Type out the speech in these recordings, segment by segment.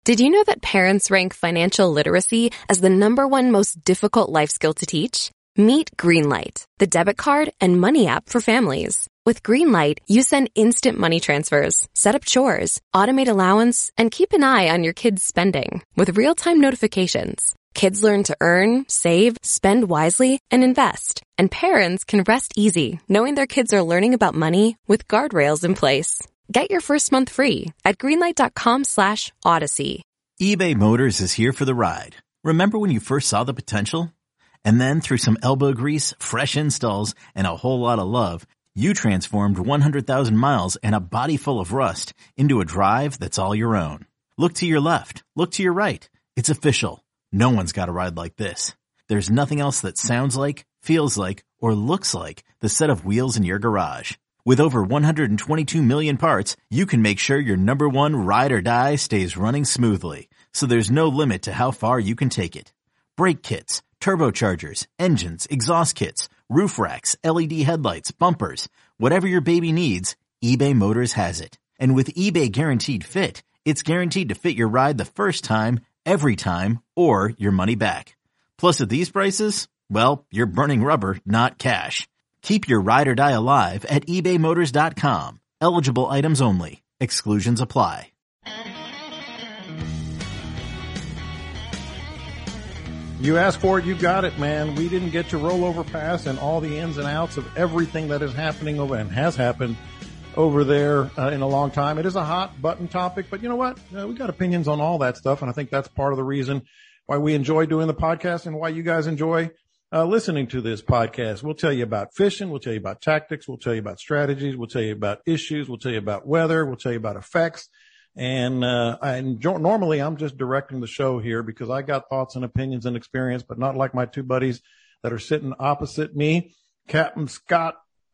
Did you know that parents rank financial literacy as the #1 most difficult life skill to teach? Meet Greenlight, the debit card and money app for families. With Greenlight, you send instant money transfers, set up chores, automate allowance, and keep an eye on your kids' spending with real-time notifications. Kids learn to earn, save, spend wisely, and invest. And parents can rest easy knowing their kids are learning about money with guardrails in place. Get your first month free at greenlight.com/Odyssey. eBay Motors is here for the ride. Remember when you first saw the potential? And then through some elbow grease, fresh installs, and a whole lot of love, you transformed 100,000 miles and a body full of rust into a drive that's all your own. Look to your left. Look to your right. It's official. No one's got a ride like this. There's nothing else that sounds like, feels like, or looks like the set of wheels in your garage. With over 122 million parts, you can make sure your #1 ride or die stays running smoothly. So there's no limit to how far you can take it. Brake kits, turbochargers, engines, exhaust kits, roof racks, LED headlights, bumpers, whatever your baby needs, eBay Motors has it. And with eBay Guaranteed Fit, it's guaranteed to fit your ride the first time, every time, or your money back. Plus at these prices, well, you're burning rubber, not cash. Keep your ride or die alive at ebaymotors.com. Eligible items only. Exclusions apply. You asked for it, you got it, man. We didn't get to roll over pass and all the ins and outs of everything that is happening over and has happened over there in a long time. It is a hot button topic, but you know what? We got opinions on all that stuff, and I think that's part of the reason why we enjoy doing the podcast and why you guys enjoy listening to this podcast. We'll tell you about fishing. We'll tell you about tactics. We'll tell you about strategies. We'll tell you about issues. We'll tell you about weather. We'll tell you about effects. And normally I'm just directing the show here because I got thoughts and opinions and experience, but not like my two buddies that are sitting opposite me. Captain Scott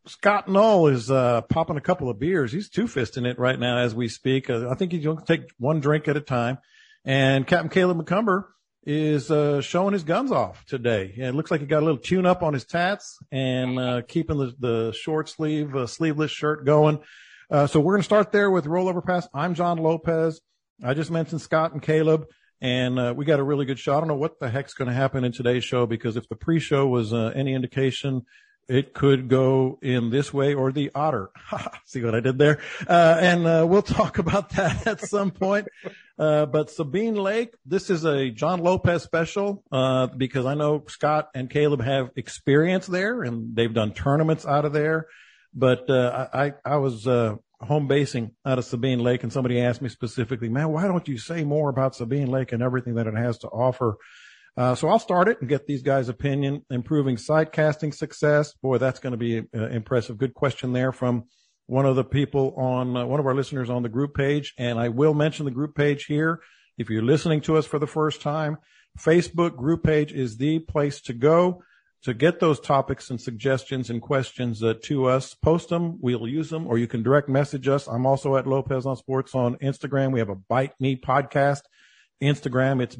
Knoll is popping a couple of beers. He's two-fisting it right now as we speak. I think he's going to take one drink at a time. And Captain Caleb McCumber is showing his guns off today. Yeah, it looks like he got a little tune-up on his tats and keeping the short sleeve, sleeveless shirt going. So we're going to start there with Rollover Pass. I'm John Lopez. I just mentioned Scott and Caleb, and we got a really good show. I don't know what the heck's going to happen in today's show because if the pre-show was any indication, it could go in this way or the otter. See what I did there? And we'll talk about that at some point. But Sabine Lake, this is a John Lopez special because I know Scott and Caleb have experience there, and they've done tournaments out of there. But I was home basing out of Sabine Lake, and somebody asked me specifically, man, why don't you say more about Sabine Lake and everything that it has to offer? So I'll start it and get these guys' opinion. Improving site casting success. Boy, that's going to be impressive. Good question there from one of the people on one of our listeners on the group page. And I will mention the group page here. If you're listening to us for the first time, Facebook group page is the place to go to get those topics and suggestions and questions to us. Post them. We'll use them, or you can direct message us. I'm also at Lopez on Sports on Instagram. We have a Bite Me podcast. Instagram, it's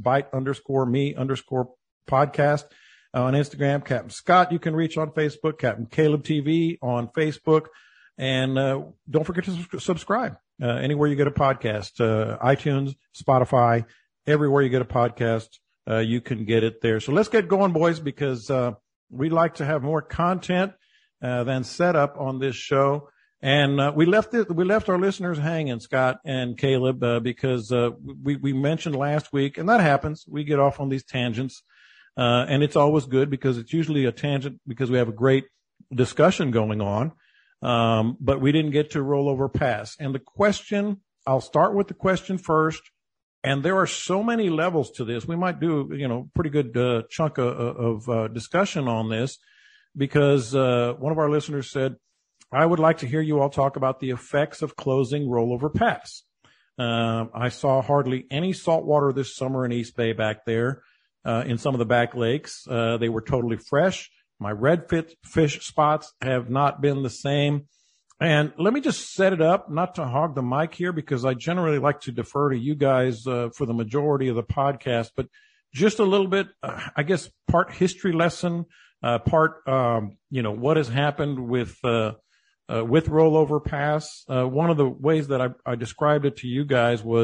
bite_me_podcast. On Instagram, Captain Scott, you can reach on Facebook, Captain Caleb TV on Facebook. And don't forget to subscribe anywhere you get a podcast, iTunes, Spotify, everywhere you get a podcast, you can get it there. So let's get going, boys, because we like to have more content than setup on this show. And we left our listeners hanging, Scott and Caleb, because we mentioned last week, and that happens. We get off on these tangents, and it's always good because it's usually a tangent because we have a great discussion going on. But we didn't get to rollover pass. And the question, I'll start with the question first. And there are so many levels to this. We might do, pretty good chunk of discussion on this because one of our listeners said, I would like to hear you all talk about the effects of closing rollover pass. I saw hardly any saltwater this summer in East Bay back there in some of the back lakes. They were totally fresh. My redfish fish spots have not been the same. And let me just set it up, not to hog the mic here, because I generally like to defer to you guys for the majority of the podcast, but just a little bit, I guess, part history lesson, part, what has happened with rollover pass. One of the ways that I described it to you guys was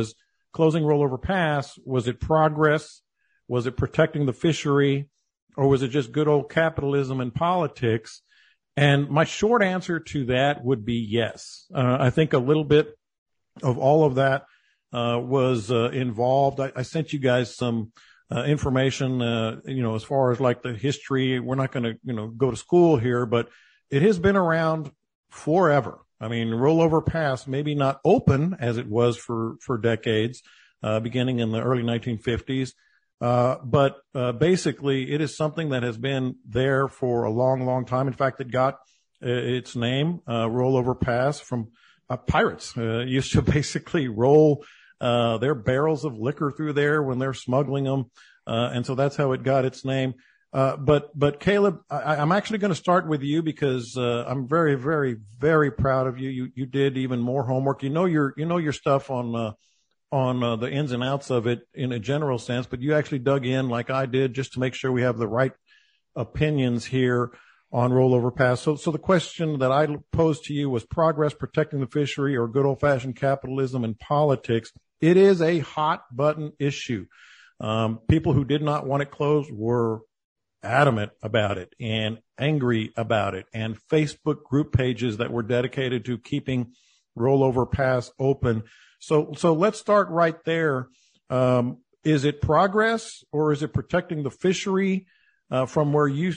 closing Rollover Pass, was it progress? Was it protecting the fishery? Or was it just good old capitalism and politics? And my short answer to that would be yes. I think a little bit of all of that was involved. I sent you guys some information, as far as like the history. We're not going to, go to school here, but it has been around forever. I mean, Rollover Pass, maybe not open as it was for decades, beginning in the early 1950s. But basically it is something that has been there for a long, long time. In fact, it got its name, Rollover Pass, from pirates. Used to basically roll their barrels of liquor through there when they're smuggling them. And so that's how it got its name. But Caleb, I'm actually going to start with you because I'm very, very, very proud of you. You did even more homework. You know your stuff on the ins and outs of it in a general sense, but you actually dug in like I did just to make sure we have the right opinions here on Rollover Pass. So the question that I posed to you was progress, protecting the fishery, or good old fashioned capitalism and politics. It is a hot button issue. People who did not want it closed were adamant about it and angry about it, and Facebook group pages that were dedicated to keeping Rollover Pass open. So let's start right there. Is it progress, or is it protecting the fishery from where you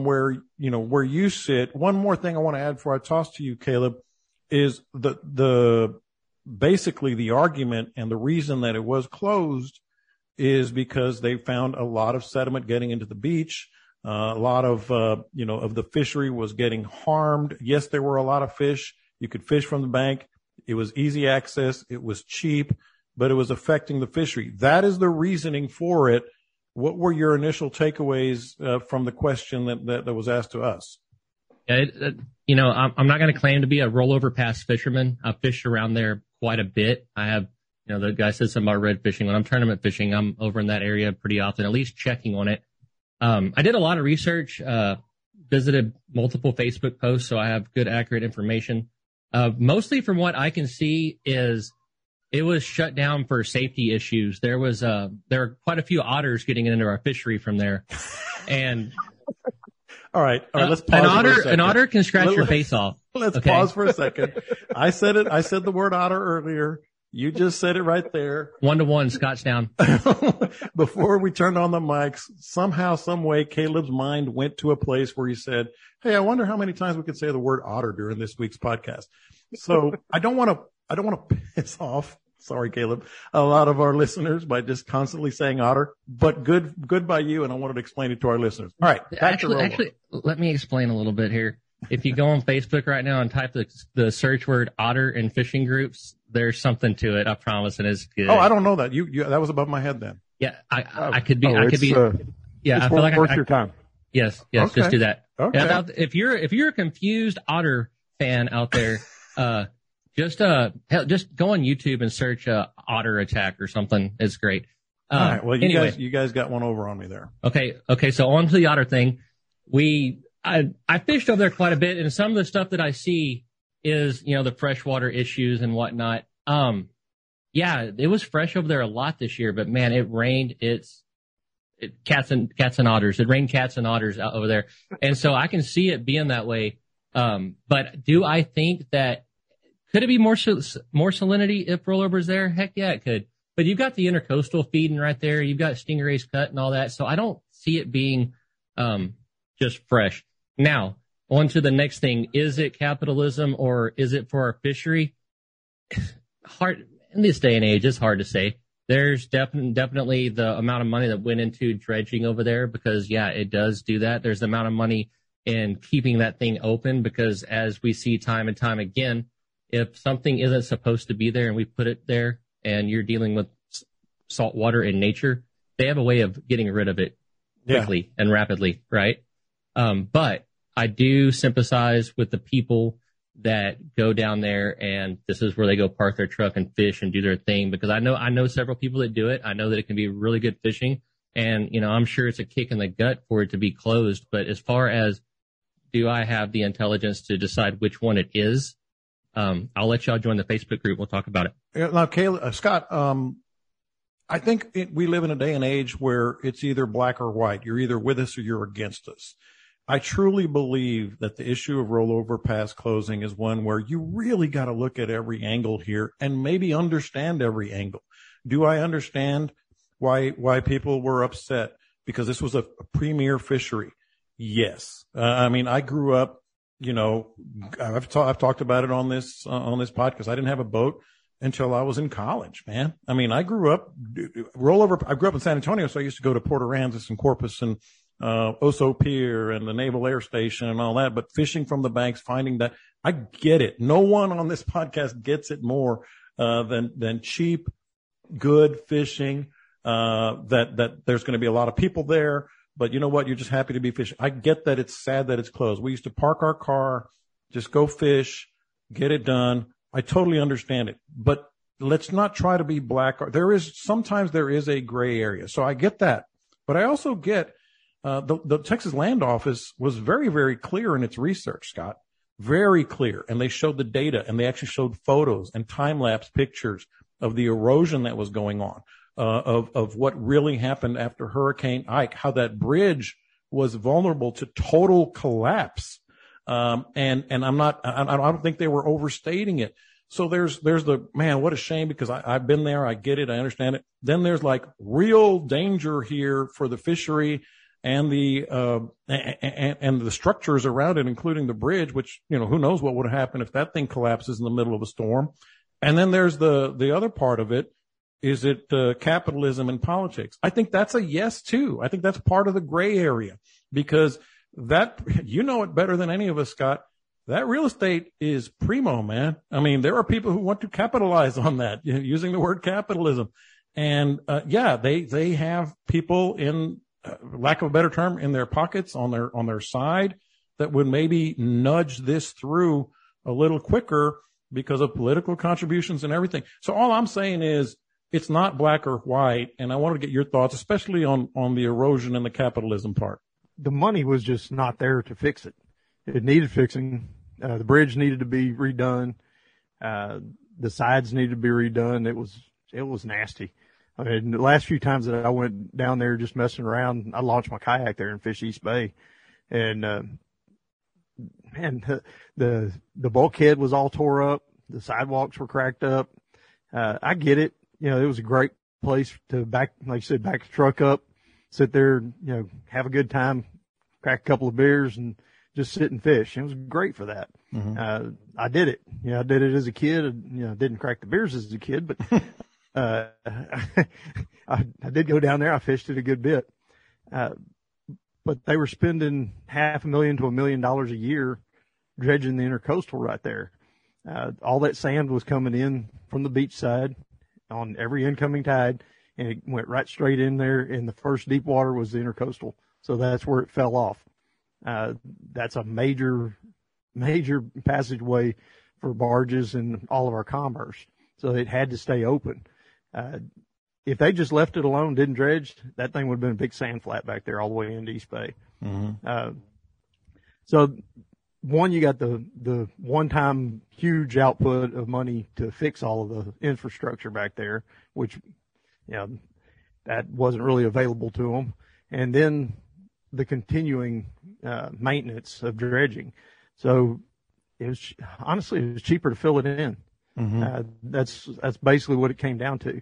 sit? One more thing I want to add before I toss to you, Caleb, is basically the argument and the reason that it was closed is because they found a lot of sediment getting into the beach. A lot of the fishery was getting harmed. Yes, there were a lot of fish. You could fish from the bank. It was easy access. It was cheap, but it was affecting the fishery. That is the reasoning for it. What were your initial takeaways from the question that was asked to us? Yeah, I'm not going to claim to be a Rollover Pass fisherman. I've fished around there quite a bit. I have, the guy said something about red fishing. When I'm tournament fishing, I'm over in that area pretty often, at least checking on it. I did a lot of research, visited multiple Facebook posts, so I have good, accurate information. Mostly from what I can see is it was shut down for safety issues. There are quite a few otters getting into our fishery from there. And all right, let's pause for a second. An otter can scratch your face off. Let's pause for a second. I said the word otter earlier. You just said it right there. 1-to-1, Scott's down. Before we turned on the mics, somehow, some way, Caleb's mind went to a place where he said, "Hey, I wonder how many times we could say the word otter during this week's podcast." So I don't want to piss off, sorry, Caleb, a lot of our listeners by just constantly saying otter, but good by you. And I wanted to explain it to our listeners. All right. Actually, let me explain a little bit here. If you go on Facebook right now and type the search word otter and fishing groups, there's something to it. I promise, and it's good. Oh, I don't know that. You that was above my head then. Yeah, I could be. I feel like worth your time. Yes, okay. Just do that. Okay. Yeah, if you're a confused otter fan out there, just go on YouTube and search otter attack or something. It's great. All right. Well, you guys got one over on me there. Okay. So on to the otter thing. I fished over there quite a bit, and some of the stuff that I see is, the freshwater issues and whatnot. Yeah, it was fresh over there a lot this year, but man, it rained. Cats and otters. It rained cats and otters out over there. And so I can see it being that way. But do I think that could it be more salinity if rollover's there? Heck yeah, it could. But you've got the intercoastal feeding right there. You've got stingrays cut and all that. So I don't see it being, just fresh. Now, on to the next thing. Is it capitalism or is it for our fishery? Hard in this day and age, it's hard to say. There's definitely the amount of money that went into dredging over there because, yeah, it does do that. There's the amount of money in keeping that thing open because as we see time and time again, if something isn't supposed to be there and we put it there and you're dealing with salt water in nature, they have a way of getting rid of it quickly and rapidly, right? But I do sympathize with the people that go down there and this is where they go park their truck and fish and do their thing because I know several people that do it. I know that it can be really good fishing and, I'm sure it's a kick in the gut for it to be closed. But as far as do I have the intelligence to decide which one it is? I'll let y'all join the Facebook group. We'll talk about it. Now, Caleb, Scott, I think we live in a day and age where it's either black or white. You're either with us or you're against us. I truly believe that the issue of rollover pass closing is one where you really got to look at every angle here and maybe understand every angle. Do I understand why people were upset? Because this was a premier fishery. Yes. I mean, I grew up, you know, I've talked about it on this podcast. I didn't have a boat until I was in college, man. I mean, I grew up in San Antonio, so I used to go to Port Aransas and Corpus and Oso Pier and the Naval Air Station and all that, but fishing from the banks, finding that, I get it. No one on this podcast gets it more than cheap, good fishing, that there's going to be a lot of people there, but you know what? You're just happy to be fishing. I get that it's sad that it's closed. We used to park our car, just go fish, get it done. I totally understand it, but let's not try to be black. Sometimes there is a gray area. So I get that, but I also get, the Texas Land Office was very, very clear in its research, Scott, very clear. And they showed the data, and they actually showed photos and time-lapse pictures of the erosion that was going on, of what really happened after Hurricane Ike, how that bridge was vulnerable to total collapse. And I don't think they were overstating it. So there's man, what a shame, because I've been there. I get it. I understand it. Then there's like real danger here for the fishery and the structures around it, including the bridge, which, you know, who knows what would happen if that thing collapses in the middle of a storm. And then there's the other part of it. Is it capitalism and politics? I think that's a yes too. I think that's part of the gray area, because that, you know it better than any of us, Scott. That real estate is primo, man. I mean, there are people who want to capitalize on that, using the word capitalism. And, they have people in, lack of a better term, in their pockets, on their side, that would maybe nudge this through a little quicker because of political contributions and everything. So all I'm saying is it's not black or white. And I want to get your thoughts, especially on the erosion and the capitalism part. The money was just not there to fix it. It needed fixing. The bridge needed to be redone. The sides needed to be redone. It was nasty. I mean, the last few times that I went down there just messing around, I launched my kayak there and fished East Bay, and the bulkhead was all tore up. The sidewalks were cracked up. I get it. You know, it was a great place to back the truck up, sit there, you know, have a good time, crack a couple of beers and just sit and fish. It was great for that. Mm-hmm. I did it. You know, I did it as a kid. You know, didn't crack the beers as a kid, but I did go down there. I fished it a good bit. But they were spending $500,000 to $1 million a year dredging the intercoastal right there. All that sand was coming in from the beach side on every incoming tide, and it went right straight in there. And the first deep water was the intercoastal. So that's where it fell off. That's a major passageway for barges and all of our commerce. So it had to stay open. If they just left it alone, didn't dredge, that thing would have been a big sand flat back there all the way into East Bay. Mm-hmm. So one, you got the one-time huge output of money to fix all of the infrastructure back there, which, you know, that wasn't really available to them. And then the continuing maintenance of dredging. So it was cheaper to fill it in. Mm-hmm. That's basically what it came down to.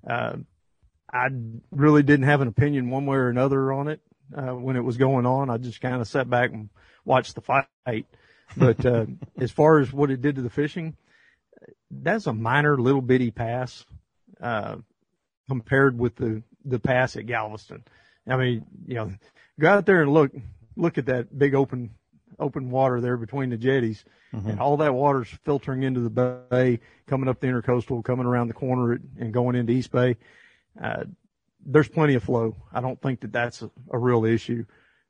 I really didn't have an opinion one way or another on it when it was going on. I just kind of sat back and watched the fight. But as far as what it did to the fishing, that's a minor little bitty pass compared with the pass at Galveston. I mean, you know, go out there and look at that big open water there between the jetties, mm-hmm. and all that water's filtering into the bay, coming up the intercoastal, coming around the corner and going into East Bay. There's plenty of flow. I don't think that's a real issue.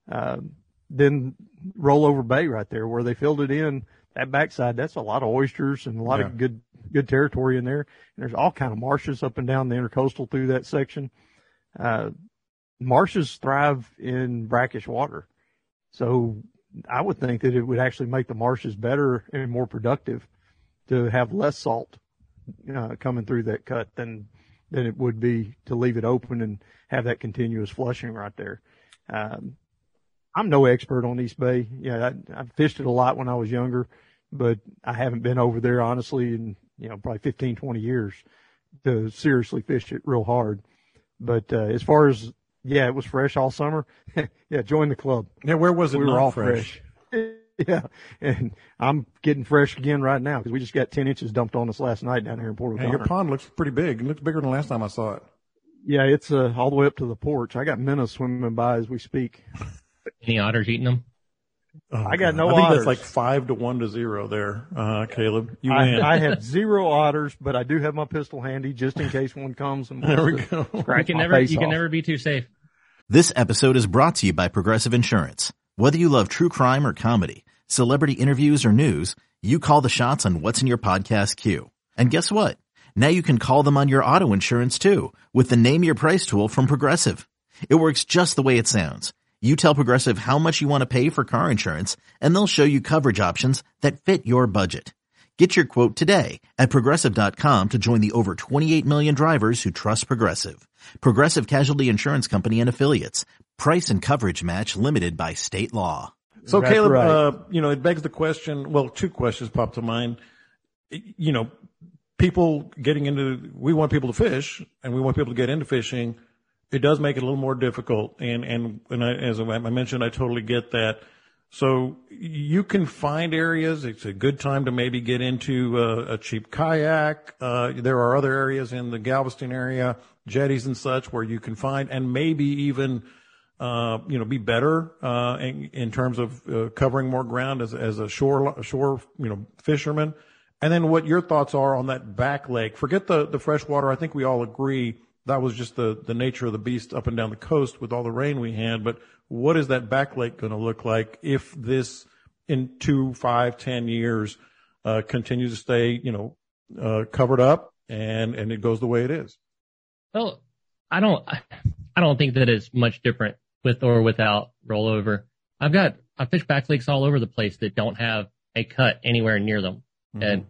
Then Rollover Bay right there where they filled it in, that backside, that's a lot of oysters and a lot of good territory in there. And there's all kind of marshes up and down the intercoastal through that section. Marshes thrive in brackish water. So I would think that it would actually make the marshes better and more productive to have less salt coming through that cut than than it would be to leave it open and have that continuous flushing right there. I'm no expert on East Bay. Yeah, I fished it a lot when I was younger, but I haven't been over there honestly in, probably 15, 20 years to seriously fish it real hard. But, as far as, it was fresh all summer. Yeah, join the club. Yeah, where was it? We were all fresh. Yeah, and I'm getting fresh again right now because we just got 10 inches dumped on us last night down here in Port O'Connor. Your pond looks pretty big. It looks bigger than last time I saw it. Yeah, it's all the way up to the porch. I got minnows swimming by as we speak. Any otters eating them? Oh, I got no otters. I think otters. that's like 5-1-0 there, Caleb. You win. I have 0 otters, but I do have my pistol handy just in case one comes. And there we go. You can never be too safe. This episode is brought to you by Progressive Insurance. Whether you love true crime or comedy, celebrity interviews or news, you call the shots on what's in your podcast queue. And guess what? Now you can call them on your auto insurance too with the Name Your Price tool from Progressive. It works just the way it sounds. You tell Progressive how much you want to pay for car insurance, and they'll show you coverage options that fit your budget. Get your quote today at Progressive.com to join the over 28 million drivers who trust Progressive. Progressive Casualty Insurance Company and Affiliates. Price and coverage match limited by state law. So, That's Caleb, right. It begs the question, well, 2 questions pop to mind. People getting into, we want people to fish, and we want people to get into fishing. It does make it a little more difficult. And as I mentioned, I totally get that. So you can find areas. It's a good time to maybe get into a cheap kayak. There are other areas in the Galveston area, jetties and such, where you can find and maybe even, be better, in terms of, covering more ground as a shore, fisherman. And then what your thoughts are on that back lake. Forget the freshwater. I think we all agree that was just the nature of the beast up and down the coast with all the rain we had. But what is that back lake going to look like if this in 2, 5, 10 years, continues to stay, covered up and it goes the way it is? Well, I don't think that it's much different with or without rollover. I fish back lakes all over the place that don't have a cut anywhere near them. Mm-hmm.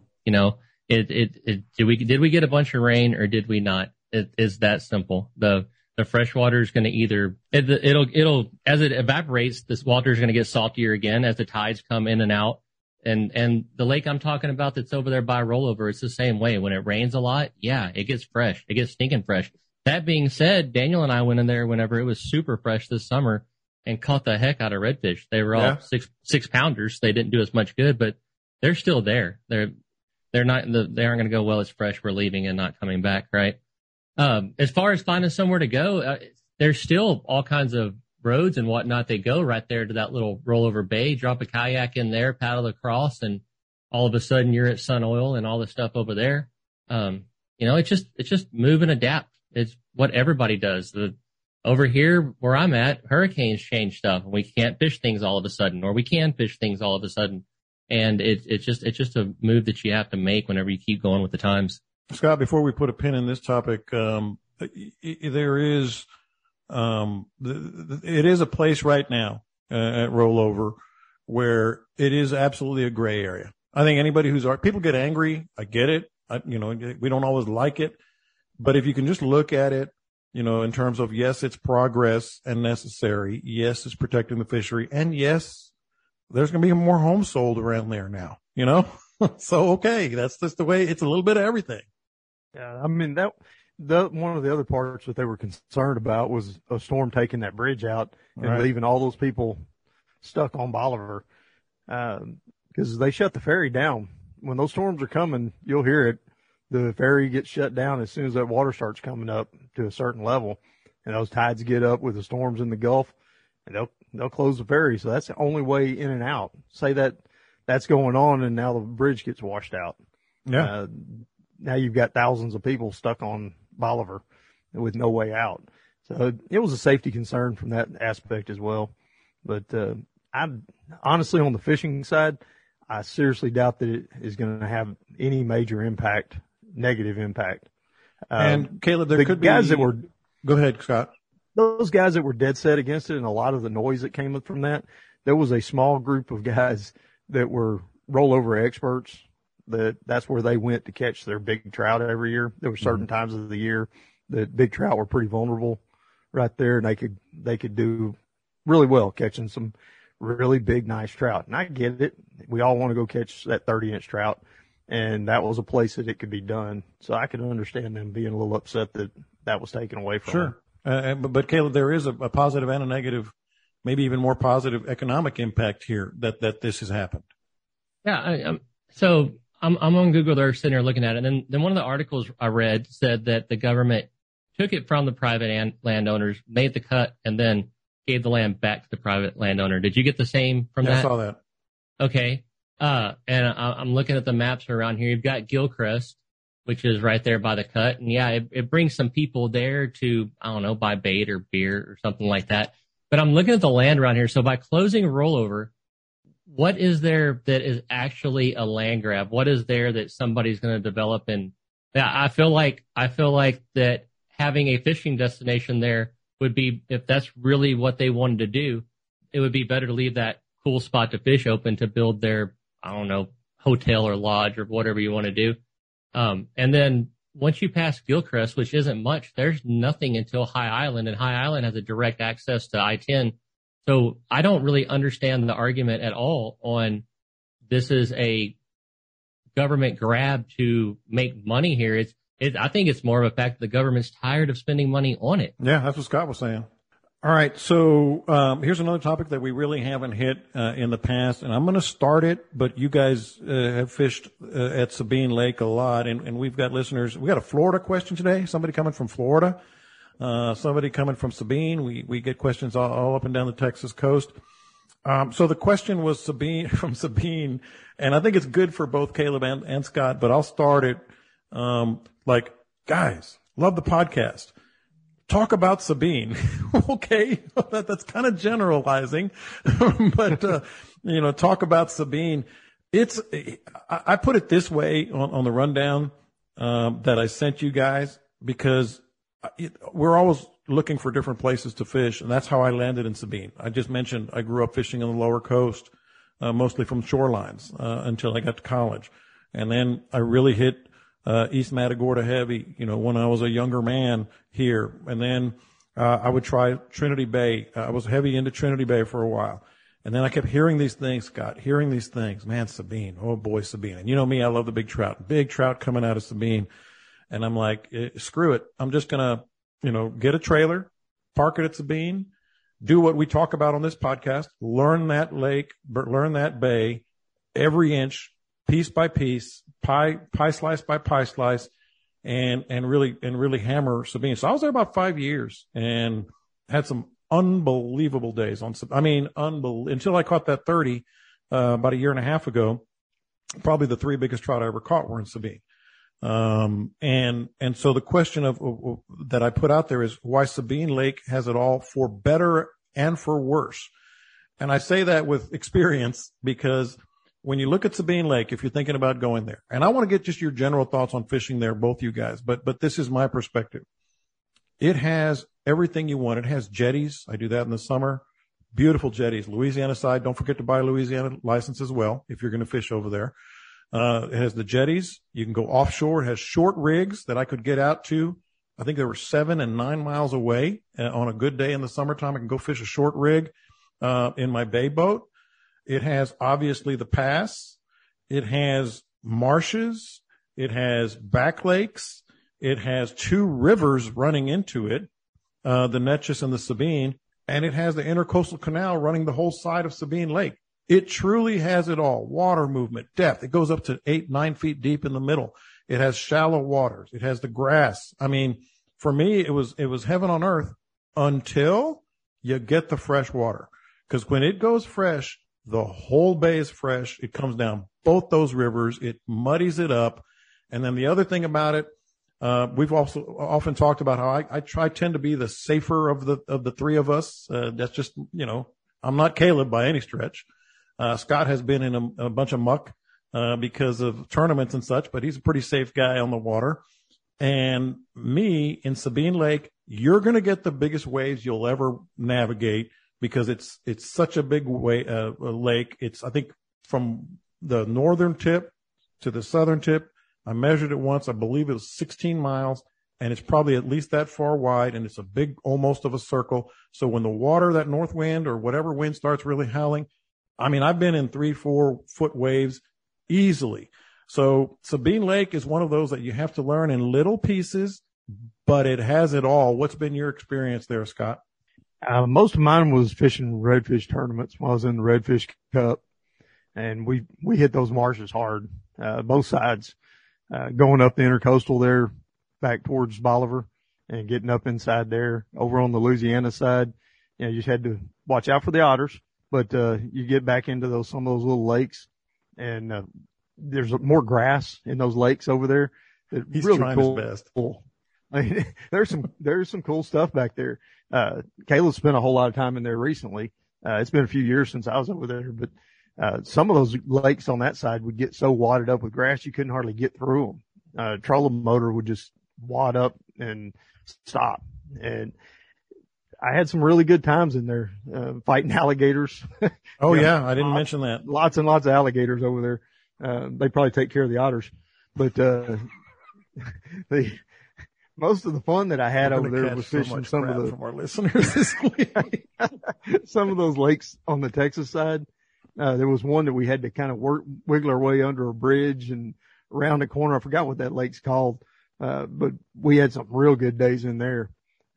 And, did we get a bunch of rain or did we not? It is that simple. The fresh water is going to either, it'll, as it evaporates, this water is going to get saltier again as the tides come in and out. And the lake I'm talking about that's over there by rollover, it's the same way. When it rains a lot, it gets fresh. It gets stinking fresh. That being said, Daniel and I went in there whenever it was super fresh this summer and caught the heck out of redfish. They were all 6 pounders. They didn't do us much good, but they're still there. They aren't going to go, well, it's fresh, we're leaving and not coming back, right? As far as finding somewhere to go, there's still all kinds of roads and whatnot. They go right there to that little rollover bay, drop a kayak in there, paddle across, and all of a sudden you're at Sun Oil and all the stuff over there. It's just move and adapt. It's what everybody does. Over here where I'm at, hurricanes change stuff. We can't fish things all of a sudden, or we can fish things all of a sudden. And it's just a move that you have to make whenever you keep going with the times. Scott, before we put a pin in this topic, there is, it is a place right now, at rollover where it is absolutely a gray area. I think anybody people get angry. I get it. We don't always like it, but if you can just look at it, in terms of, yes, it's progress and necessary. Yes, it's protecting the fishery. And yes, there's going to be more homes sold around there now, So, okay, that's just the way. It's a little bit of everything. Yeah, I mean, one of the other parts that they were concerned about was a storm taking that bridge out and leaving all those people stuck on Bolivar. Because they shut the ferry down. When those storms are coming, you'll hear it. The ferry gets shut down as soon as that water starts coming up to a certain level. And those tides get up with the storms in the Gulf, and they'll close the ferry. So that's the only way in and out. Say that's going on, and now the bridge gets washed out. Yeah. Now you've got thousands of people stuck on Bolivar with no way out. So it was a safety concern from that aspect as well. But I honestly, on the fishing side, I seriously doubt that it is going to have any major impact, negative impact. And Caleb, there could be guys that were. Go ahead, Scott. Those guys that were dead set against it, and a lot of the noise that came up from that, there was a small group of guys that were rollover experts. That's where they went to catch their big trout every year. There were certain times of the year the big trout were pretty vulnerable right there, and they could do really well catching some really big, nice trout. And I get it. We all want to go catch that 30-inch trout, and that was a place that it could be done. So I can understand them being a little upset that that was taken away from them. Sure. But Caleb, there is a positive and a negative, maybe even more positive economic impact here that this has happened. Yeah. So I'm on Google Earth sitting there looking at it. And then one of the articles I read said that the government took it from the private landowners, made the cut, and then gave the land back to the private landowner. Did you get the same from that? I saw that. Okay. And I'm looking at the maps around here. You've got Gilchrist, which is right there by the cut. And yeah, it brings some people there to, I don't know, buy bait or beer or something like that. But I'm looking at the land around here. So by closing rollover, what is there that is actually a land grab? What is there that somebody's going to develop? And yeah, I feel like that having a fishing destination there would be, if that's really what they wanted to do, it would be better to leave that cool spot to fish open to build their, I don't know, hotel or lodge or whatever you want to do. And then once you pass Gilchrist, which isn't much, there's nothing until High Island, and High Island has a direct access to I-10. So I don't really understand the argument at all on this is a government grab to make money here. I think it's more of a fact that the government's tired of spending money on it. Yeah, that's what Scott was saying. All right, so here's another topic that we really haven't hit in the past, and I'm going to start it, but you guys have fished at Sabine Lake a lot, and we've got listeners. We got a Florida question today, somebody coming from Florida, somebody coming from Sabine. We get questions all up and down the Texas coast. So the question was from Sabine, and I think it's good for both Caleb and Scott, but I'll start it guys, love the podcast. Talk about Sabine. Okay. That's kind of generalizing, but, talk about Sabine. I put it this way on the rundown, that I sent you guys, because we're always looking for different places to fish. And that's how I landed in Sabine. I just mentioned I grew up fishing on the lower coast, mostly from shorelines, until I got to college. And then I really hit East Matagorda heavy, when I was a younger man here. And then I would try Trinity Bay. I was heavy into Trinity Bay for a while. And then I kept hearing these things, Scott, Man, Sabine. Oh, boy, Sabine. And you know me, I love the big trout. Big trout coming out of Sabine. And I'm like, screw it. I'm just going to, get a trailer, park it at Sabine, do what we talk about on this podcast, learn that lake, learn that bay, every inch, piece by piece, pie slice by pie slice, and really hammer Sabine. So I was there about 5 years and had some unbelievable days until I caught that 30, about a year and a half ago. Probably the three biggest trout I ever caught were in Sabine. And so the question that I put out there is why Sabine Lake has it all for better and for worse. And I say that with experience because when you look at Sabine Lake, if you're thinking about going there, and I want to get just your general thoughts on fishing there, both you guys, but this is my perspective. It has everything you want. It has jetties. I do that in the summer. Beautiful jetties. Louisiana side. Don't forget to buy a Louisiana license as well if you're going to fish over there. It has the jetties. You can go offshore. It has short rigs that I could get out to. I think they were 7 and 9 miles away. On a good day in the summertime, I can go fish a short rig in my bay boat. It has obviously the pass. It has marshes. It has back lakes. It has 2 rivers running into it, the Neches and the Sabine, and it has the Intercoastal Canal running the whole side of Sabine Lake. It truly has it all. Water movement, depth. It goes up to 8-9 feet deep in the middle. It has shallow waters. It has the grass. I mean, for me, it was heaven on earth until you get the fresh water. Because when it goes fresh, the whole bay is fresh. It comes down both those rivers. It muddies it up. And then the other thing about it, we've also often talked about how I tend to be the safer of the three of us. That's just, I'm not Caleb by any stretch. Scott has been in a bunch of muck, because of tournaments and such, but he's a pretty safe guy on the water. And me in Sabine Lake, you're going to get the biggest waves you'll ever navigate because it's such a big lake. It's, I think, from the northern tip to the southern tip. I measured it once. I believe it was 16 miles. and it's probably at least that far wide, and it's a big, almost of a circle. So when the water, that north wind or whatever wind starts really howling, I mean, I've been in 3-4 foot waves easily. So Sabine Lake is one of those that you have to learn in little pieces, but it has it all. What's been your experience there, Scott? Most of mine was fishing redfish tournaments when I was in the Redfish Cup, and we hit those marshes hard, both sides, going up the intercoastal there back towards Bolivar and getting up inside there. Over on the Louisiana side, you know, you just had to watch out for the otters, but you get back into some of those little lakes, and there's more grass in those lakes over there. He's really trying cool. his best. I mean, there's some cool stuff back there. Caleb spent a whole lot of time in there recently. It's been a few years since I was over there, but some of those lakes on that side would get so wadded up with grass you couldn't hardly get through them. Trolling motor would just wad up and stop. And I had some really good times in there, fighting alligators. Oh yeah, I didn't mention that. Lots and lots of alligators over there. They probably take care of the otters, but most of the fun that I had over there was fishing some of the from our listeners this week. Some of those lakes on the Texas side. There was one that we had to kind of wiggle our way under a bridge and around the corner. I forgot what that lake's called. But we had some real good days in there.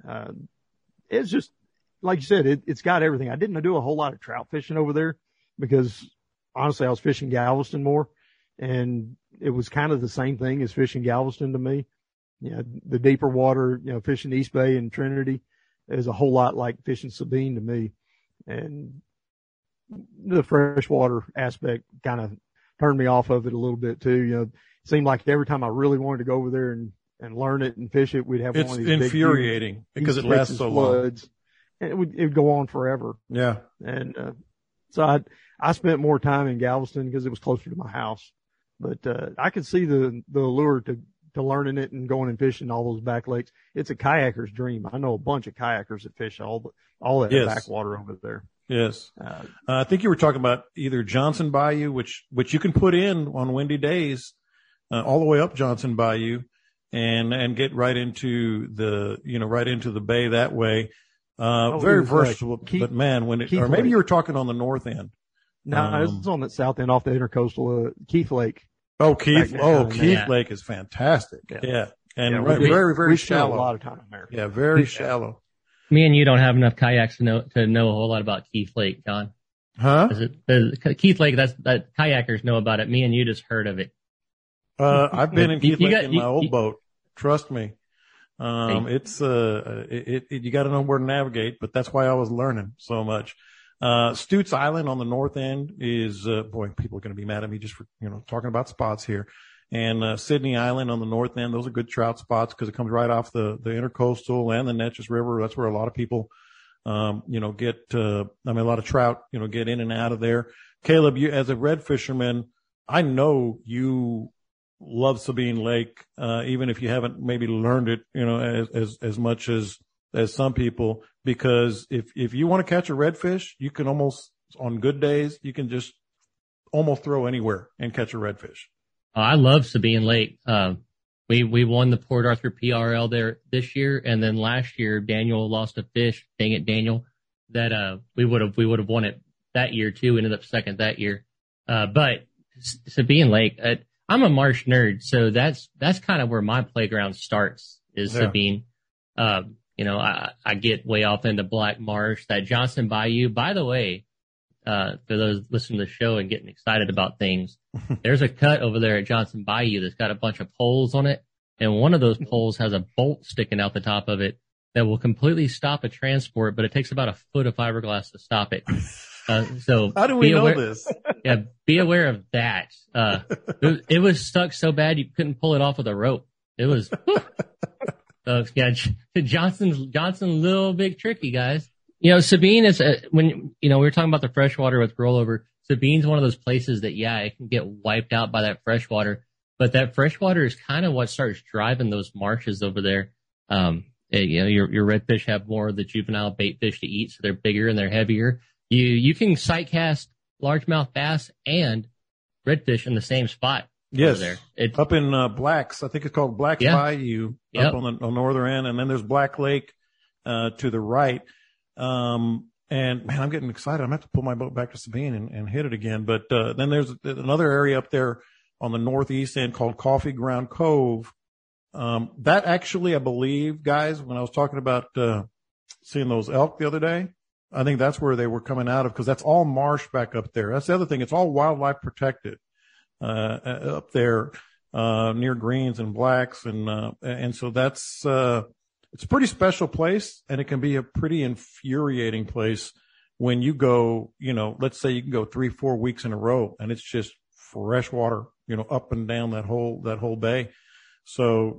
It's just, like you said, it's got everything. I didn't do a whole lot of trout fishing over there because honestly, I was fishing Galveston more, and it was kind of the same thing as fishing Galveston to me. You know, the deeper water, you know, fishing East Bay and Trinity is a whole lot like fishing Sabine to me. And the freshwater aspect kind of turned me off of it a little bit too. You know, it seemed like every time I really wanted to go over there and learn it and fish it, we'd have one of these infuriating big, because it lasts so floods, long. and it would go on forever. Yeah. And, so I spent more time in Galveston because it was closer to my house, but, I could see the allure to learning it and going and fishing all those back lakes. It's a kayaker's dream. I know a bunch of kayakers that fish all that backwater over there. Yes. I think you were talking about either Johnson Bayou, which you can put in on windy days, all the way up Johnson Bayou and get right into the bay that way. Very versatile, but man, or maybe you were talking on the north end. No, it's on the south end off the intercoastal, Keith Lake. Oh, Keith Lake is fantastic. Yeah. And very, very shallow. Spent a lot of time there. Yeah, very shallow. Me and you don't have enough kayaks to know a whole lot about Keith Lake, John. Huh? Keith Lake, that kayakers know about it. Me and you just heard of it. I've been in Keith Lake in my old boat. Trust me. It's, you got to know where to navigate, but that's why I was learning so much. Stutes Island on the north end is, people are going to be mad at me just for, talking about spots here. And, Sydney Island on the north end, those are good trout spots because it comes right off the intercoastal and the Neches River. That's where a lot of people, get, a lot of trout, get in and out of there. Caleb, you, as a red fisherman, I know you love Sabine Lake, even if you haven't maybe learned it, as much as some people, because if you want to catch a redfish, you can almost, on good days, you can just almost throw anywhere and catch a redfish. I love Sabine Lake. We won the Port Arthur PRL there this year, and then last year Daniel lost a fish. Dang it, Daniel! That we would have won it that year too. Ended up second that year. But Sabine Lake, I'm a marsh nerd, so that's kind of where my playground starts is Sabine. I get way off into Black Marsh, that Johnson Bayou. By the way, for those listening to the show and getting excited about things, there's a cut over there at Johnson Bayou that's got a bunch of poles on it, and one of those poles has a bolt sticking out the top of it that will completely stop a transport, but it takes about a foot of fiberglass to stop it. So how do we know this? Yeah, be aware of that. It was stuck so bad you couldn't pull it off with a rope. It was, Johnson, little big tricky, guys. Sabine is, when, we were talking about the freshwater with rollover, Sabine's one of those places that, it can get wiped out by that freshwater, but that freshwater is kind of what starts driving those marshes over there. Your redfish have more of the juvenile bait fish to eat, so they're bigger and they're heavier. You can sight cast largemouth bass and redfish in the same spot. Yes. there. Up in Blacks. I think it's called Blacks Bayou up on the northern end. And then there's Black Lake to the right. And man, I'm getting excited. I'm going to have to pull my boat back to Sabine and hit it again. But then there's another area up there on the northeast end called Coffee Ground Cove. That actually, I believe, guys, when I was talking about seeing those elk the other day, I think that's where they were coming out of, because that's all marsh back up there. That's the other thing. It's all wildlife protected up there near Greens and Blacks. And so that's it's a pretty special place, and it can be a pretty infuriating place when you go, let's say you can go 3-4 weeks in a row and it's just fresh water, up and down that whole bay. So,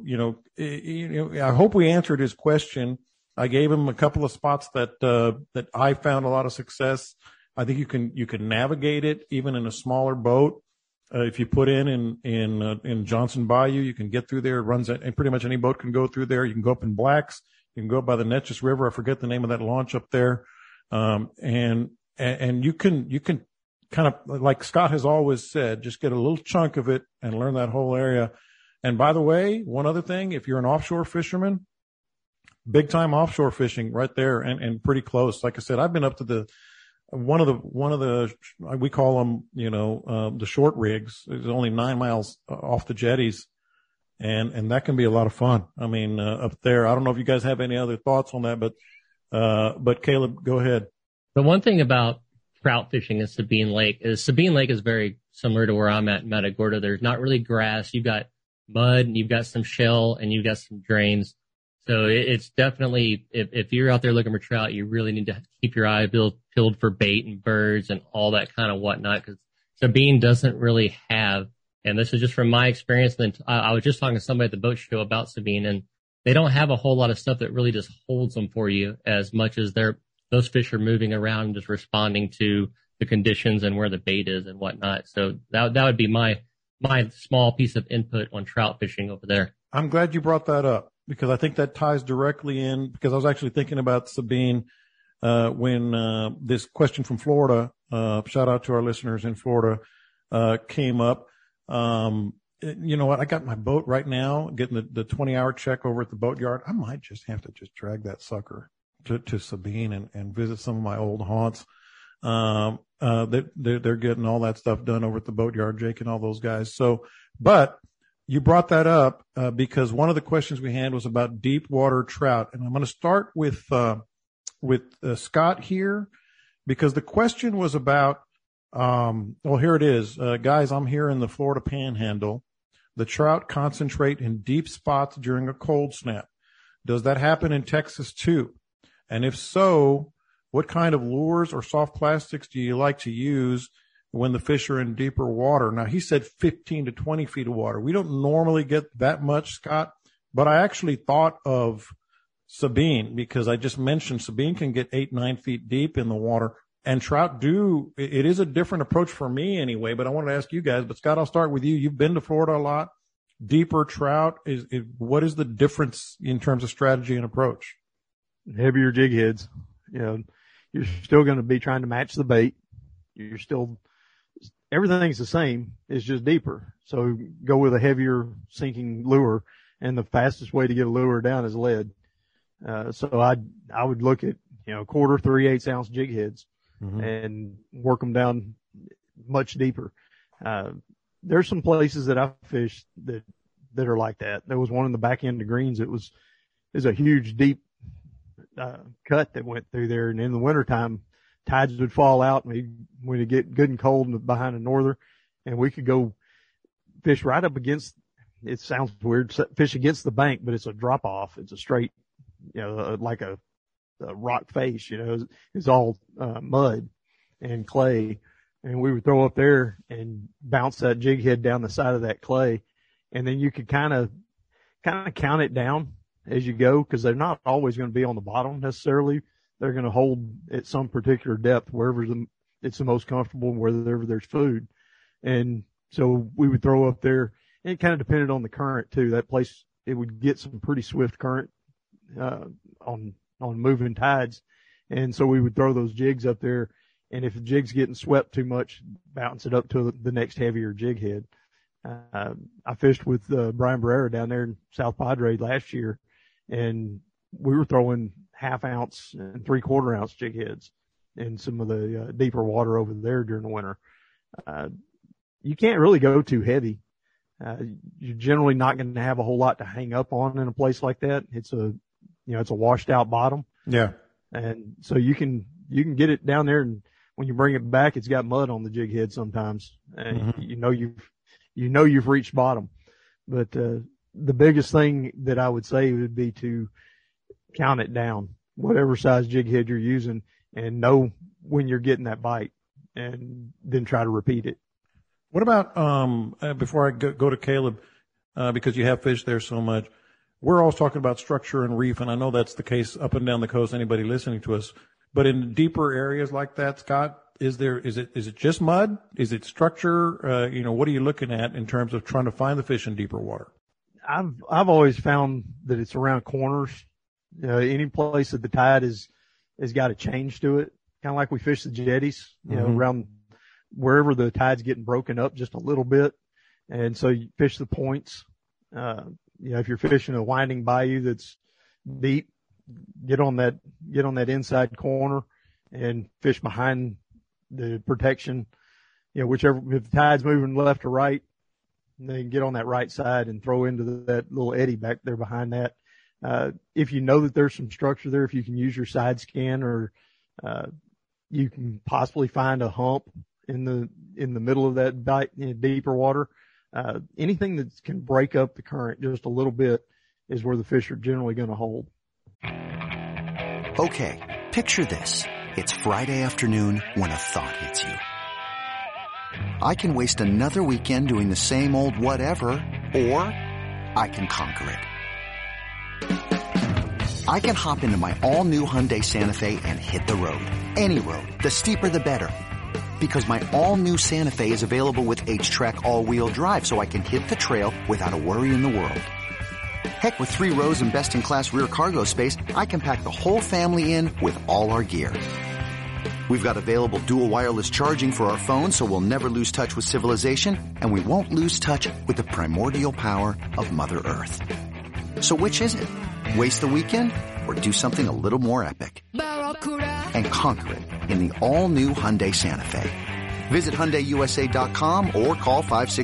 I hope we answered his question. I gave him a couple of spots that I found a lot of success. I think you can navigate it even in a smaller boat. If you put in Johnson Bayou, you can get through there. It runs, and pretty much any boat can go through there. You can go up in Blacks. You can go up by the Neches River. I forget the name of that launch up there. And you can kind of, like Scott has always said, just get a little chunk of it and learn that whole area. And by the way, one other thing, if you're an offshore fisherman, big time offshore fishing right there and pretty close. Like I said, I've been up to one of the, we call them, the short rigs. It's only 9 miles off the jetties. And that can be a lot of fun. I mean, up there, I don't know if you guys have any other thoughts on that, but Caleb, go ahead. The one thing about trout fishing in Sabine Lake is very similar to where I'm at in Matagorda. There's not really grass. You've got mud, and you've got some shell, and you've got some drains. So it's definitely, if you're out there looking for trout, you really need to keep your eye peeled for bait and birds and all that kind of whatnot, because Sabine doesn't really have, and this is just from my experience. And I was just talking to somebody at the boat show about Sabine, and they don't have a whole lot of stuff that really just holds them for you as much as those fish are moving around and just responding to the conditions and where the bait is and whatnot. So that would be my small piece of input on trout fishing over there. I'm glad you brought that up, because I think that ties directly in, because I was actually thinking about Sabine when this question from Florida, shout out to our listeners in Florida, came up. You know what? I got my boat right now, getting the 20-hour check over at the boat yard. I might just have to drag that sucker to Sabine and visit some of my old haunts. They're getting all that stuff done over at the boat yard, Jake and all those guys. So, but you brought that up because one of the questions we had was about deep water trout, and I'm going to start with Scott here, because the question was about. Well, here it is, guys. I'm here in the Florida Panhandle. The trout concentrate in deep spots during a cold snap. Does that happen in Texas too? And if so, what kind of lures or soft plastics do you like to use when the fish are in deeper water? Now, he said 15 to 20 feet of water. We don't normally get that much, Scott, but I actually thought of Sabine, because I just mentioned Sabine can get 8-9 feet deep in the water, and trout do. It is a different approach for me anyway, but I wanted to ask you guys. But Scott, I'll start with you. You've been to Florida a lot. Deeper trout, what is the difference in terms of strategy and approach? Heavier jig heads. You're still going to be trying to match the bait. Everything's the same. It's just deeper. So go with a heavier sinking lure, and the fastest way to get a lure down is lead. So I would look at, quarter, 3/8 ounce jig heads, mm-hmm. and work them down much deeper. There's some places that I fished that are like that. There was one in the back end of Greens. It was a huge, deep, cut that went through there. And in the wintertime, tides would fall out, and we'd get good and cold behind a norther, and we could go fish right up against, it sounds weird, fish against the bank, but it's a drop off. It's a straight, like a rock face, it's all, mud and clay. And we would throw up there and bounce that jig head down the side of that clay. And then you could kind of count it down as you go, because they're not always going to be on the bottom necessarily. They're going to hold at some particular depth wherever it's the most comfortable, wherever there's food. And so we would throw up there, and it kind of depended on the current too. That place, it would get some pretty swift current, on moving tides. And so we would throw those jigs up there. And if the jig's getting swept too much, bounce it up to the next heavier jig head. I fished with Brian Barrera down there in South Padre last year, and we were throwing 1/2 ounce and 3/4 ounce jig heads in some of the deeper water over there during the winter. You can't really go too heavy. You're generally not going to have a whole lot to hang up on in a place like that. It's a washed out bottom. Yeah. And so you can get it down there, and when you bring it back, it's got mud on the jig head sometimes. And you've reached bottom. But, the biggest thing that I would say would be to count it down, whatever size jig head you're using, and know when you're getting that bite, and then try to repeat it. What about, before I go to Caleb, because you have fished there so much, we're always talking about structure and reef, and I know that's the case up and down the coast, anybody listening to us. But in deeper areas like that, Scott, is it just mud? Is it structure? What are you looking at in terms of trying to find the fish in deeper water? I've always found that it's around corners. Any place that the tide has got a change to it, kind of like we fish the jetties, around wherever the tide's getting broken up just a little bit. And so you fish the points. If you're fishing a winding bayou that's deep, get on that inside corner and fish behind the protection. Whichever, if the tide's moving left or right, then get on that right side and throw into that little eddy back there behind that. If you know that there's some structure there, if you can use your side scan, or you can possibly find a hump in the middle of that deeper water. Anything that can break up the current just a little bit is where the fish are generally going to hold. Okay, picture this. It's Friday afternoon when a thought hits you. I can waste another weekend doing the same old whatever, or I can conquer it. I can hop into my all-new Hyundai Santa Fe and hit the road. Any road. The steeper, the better. Because my all-new Santa Fe is available with H-Track all-wheel drive, so I can hit the trail without a worry in the world. Heck, with 3 rows and best-in-class rear cargo space, I can pack the whole family in with all our gear. We've got available dual wireless charging for our phones, so we'll never lose touch with civilization, and we won't lose touch with the primordial power of Mother Earth. So which is it? Waste the weekend or do something a little more epic? And conquer it in the all-new Hyundai Santa Fe. Visit HyundaiUSA.com or call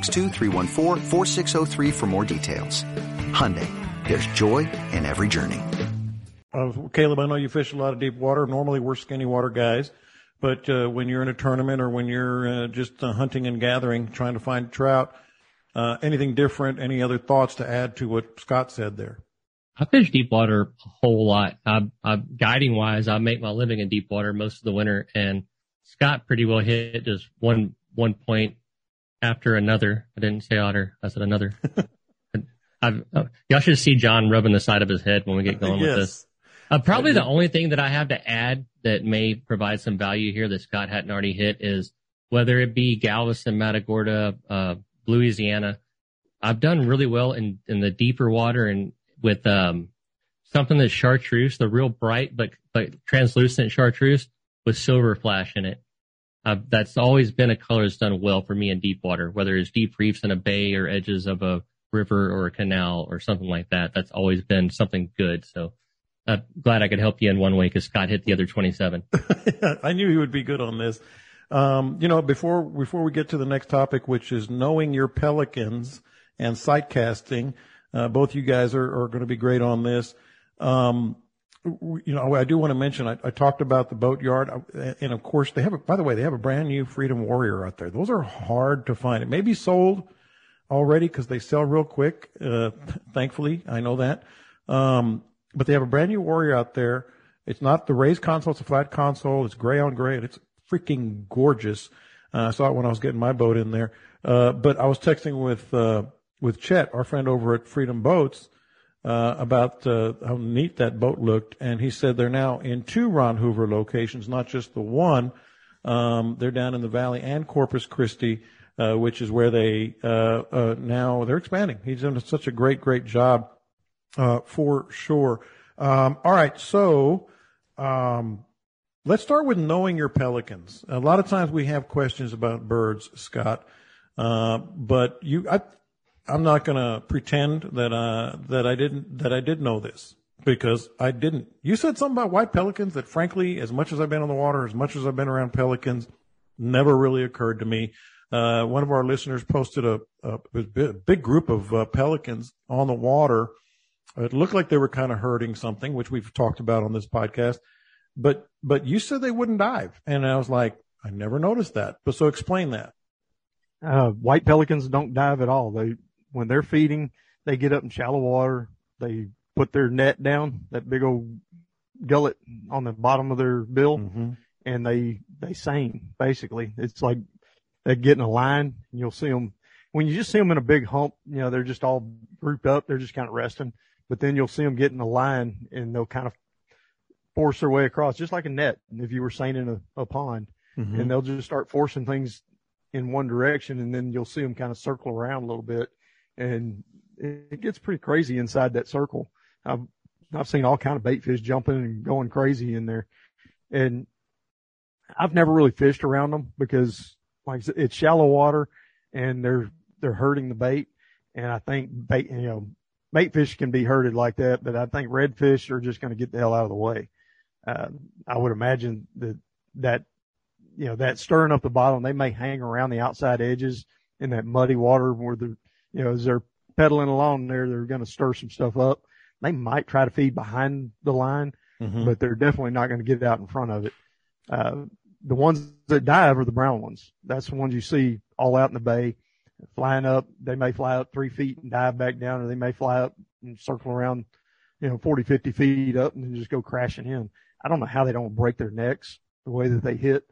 562-314-4603 for more details. Hyundai, there's joy in every journey. Caleb, I know you fish a lot of deep water. Normally we're skinny water guys. But when you're in a tournament, or when you're just hunting and gathering, trying to find trout, anything different, any other thoughts to add to what Scott said there? I fish deep water a whole lot. Guiding wise, I make my living in deep water most of the winter, and Scott pretty well hit just one point after another. I didn't say otter. I said another. Y'all should see John rubbing the side of his head when we get going with this. Probably the only thing that I have to add that may provide some value here that Scott hadn't already hit is whether it be Galveston, Matagorda, Louisiana. I've done really well in the deeper water and with something that's chartreuse, the real bright but translucent chartreuse with silver flash in it. That's always been a color that's done well for me in deep water, whether it's deep reefs in a bay or edges of a river or a canal or something like that. That's always been something good. So I'm glad I could help you in one way because Scott hit the other 27. I knew he would be good on this. Before we get to the next topic, which is knowing your pelicans and sight casting, both you guys are going to be great on this. I do want to mention, I talked about the boat yard, and of course they have a brand new Freedom Warrior out there. Those are hard to find. It may be sold already because they sell real quick. Thankfully, I know that. But they have a brand new Warrior out there. It's not the raised console. It's a flat console. It's gray on gray, and it's freaking gorgeous. I saw it when I was getting my boat in there. But I was texting with Chet, our friend over at Freedom Boats, about how neat that boat looked, and he said they're now in 2 Ron Hoover locations, not just the one. They're down in the Valley and Corpus Christi, which is where they now they're expanding. He's done such a great job, for sure. All right, so let's start with knowing your pelicans. A lot of times we have questions about birds, Scott. But I'm not going to pretend that I did know this, because I didn't. You said something about white pelicans that, frankly, as much as I've been on the water, as much as I've been around pelicans, never really occurred to me. One of our listeners posted a big group of pelicans on the water. It looked like they were kind of hurting something, which we've talked about on this podcast. But you said they wouldn't dive, and I was like, I never noticed that. But so explain that. White pelicans don't dive at all. When they're feeding, they get up in shallow water. They put their net down, that big old gullet on the bottom of their bill, and they seine, basically. It's like they get in a line, and you'll see them. When you just see them in a big hump, they're just all grouped up. They're just kind of resting. But then you'll see them get in a line, and they'll kind of force their way across, just like a net, if you were seining a pond. And they'll just start forcing things in one direction, and then you'll see them kind of circle around a little bit. And it gets pretty crazy inside that circle. I've seen all kind of bait fish jumping and going crazy in there. And I've never really fished around them because, like I said, it's shallow water and they're hurting the bait. And I think bait fish can be hurted like that, but I think redfish are just going to get the hell out of the way. I would imagine that stirring up the bottom, they may hang around the outside edges in that muddy water where as they're pedaling along there, they're going to stir some stuff up. They might try to feed behind the line, but they're definitely not going to get out in front of it. The ones that dive are the brown ones. That's the ones you see all out in the bay, flying up. They may fly up 3 feet and dive back down, or they may fly up and circle around, 40, 50 feet up and then just go crashing in. I don't know how they don't break their necks the way that they hit.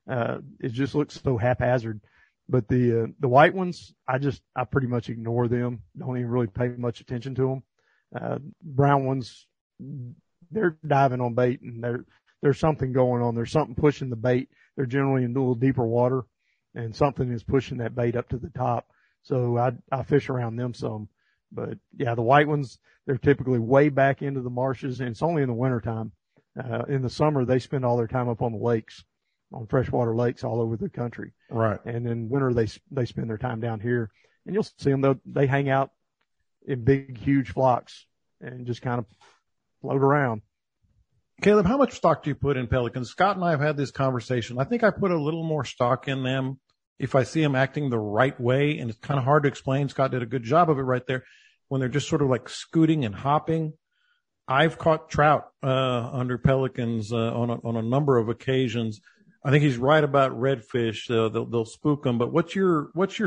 It just looks so haphazard. But the white ones, I pretty much ignore them. Don't even really pay much attention to them. Brown ones, they're diving on bait, and there's something going on. There's something pushing the bait. They're generally in a little deeper water, and something is pushing that bait up to the top. So I fish around them some. But yeah, the white ones, they're typically way back into the marshes, and it's only in the wintertime. In the summer, they spend all their time up on the lakes, on freshwater lakes all over the country. Right. And in winter, they spend their time down here, and you'll see them. They hang out in big, huge flocks and just kind of float around. Caleb, how much stock do you put in pelicans? Scott and I have had this conversation. I think I put a little more stock in them if I see them acting the right way, and it's kind of hard to explain. Scott did a good job of it right there. When they're just sort of like scooting and hopping. I've caught trout under pelicans on a number of occasions. I think he's right about redfish. They'll spook them. But what's your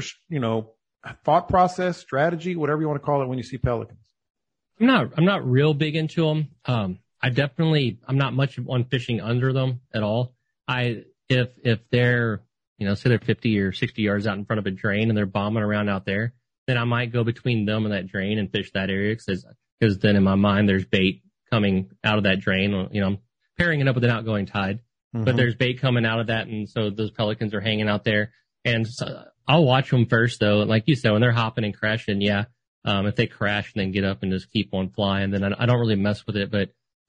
thought process, strategy, whatever you want to call it, when you see pelicans? I'm not real big into them. I'm not much on fishing under them at all. If they're, say they're 50 or 60 yards out in front of a drain and they're bombing around out there, then I might go between them and that drain and fish that area because then in my mind there's bait coming out of that drain. I'm pairing it up with an outgoing tide, but there's bait coming out of that, and so those pelicans are hanging out there. And so I'll watch them first, though. Like you said, when they're hopping and crashing, if they crash and then get up and just keep on flying, then I don't really mess with it. But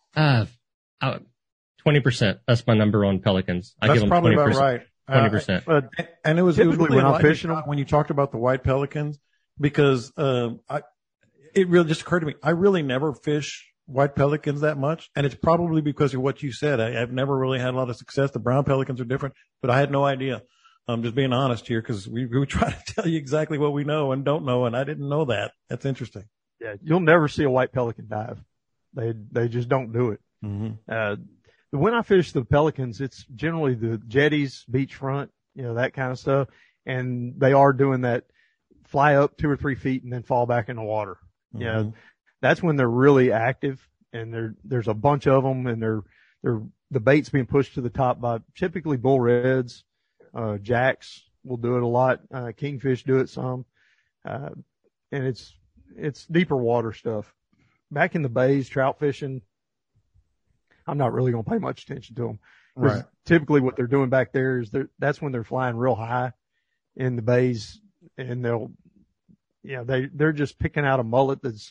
20%, that's my number on pelicans. That's give them probably 20%, about right. 20%. And it was really when I'm fishing them, when you talked about the white pelicans, because it really just occurred to me, I really never fish white pelicans that much, and it's probably because of what you said. I've never really had a lot of success. The brown pelicans are different, but I had no idea. I'm just being honest here because we try to tell you exactly what we know and don't know, and I didn't know that. That's interesting. Yeah, you'll never see a white pelican dive. They just don't do it. When I fish the pelicans, it's generally the jetties, beachfront, that kind of stuff, and they are doing that fly up 2 or 3 feet and then fall back in the water. That's when they're really active, and there's a bunch of them, and the bait's being pushed to the top by typically bull reds. Jacks will do it a lot. Kingfish do it some. And it's deeper water stuff. Back in the bays, trout fishing, I'm not really going to pay much attention to them. Right. Typically what they're doing back there is that's when they're flying real high in the bays, and they're just picking out a mullet that's,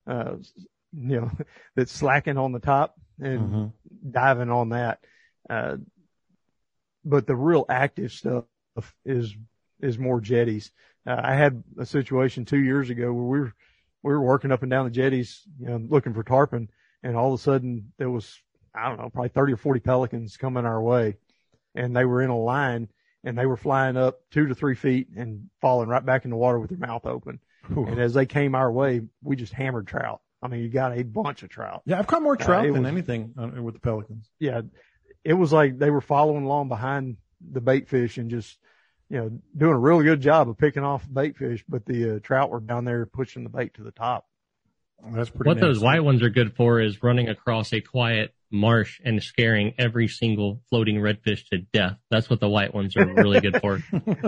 that's slacking on the top and diving on that. But the real active stuff is more jetties. I had a situation 2 years ago where we were working up and down the jetties, looking for tarpon, and all of a sudden there was, I don't know, probably 30 or 40 pelicans coming our way, and they were in a line, and they were flying up 2 to 3 feet and falling right back in the water with their mouth open. Ooh. And as they came our way, we just hammered trout. I mean, you got a bunch of trout. Yeah, I've caught more trout than anything with the pelicans. Yeah, it was like they were following along behind the bait fish and just, doing a really good job of picking off bait fish, but the trout were down there pushing the bait to the top. That's pretty What nasty. those white ones are good for is running across a quiet marsh and scaring every single floating redfish to death. That's what the white ones are really good for.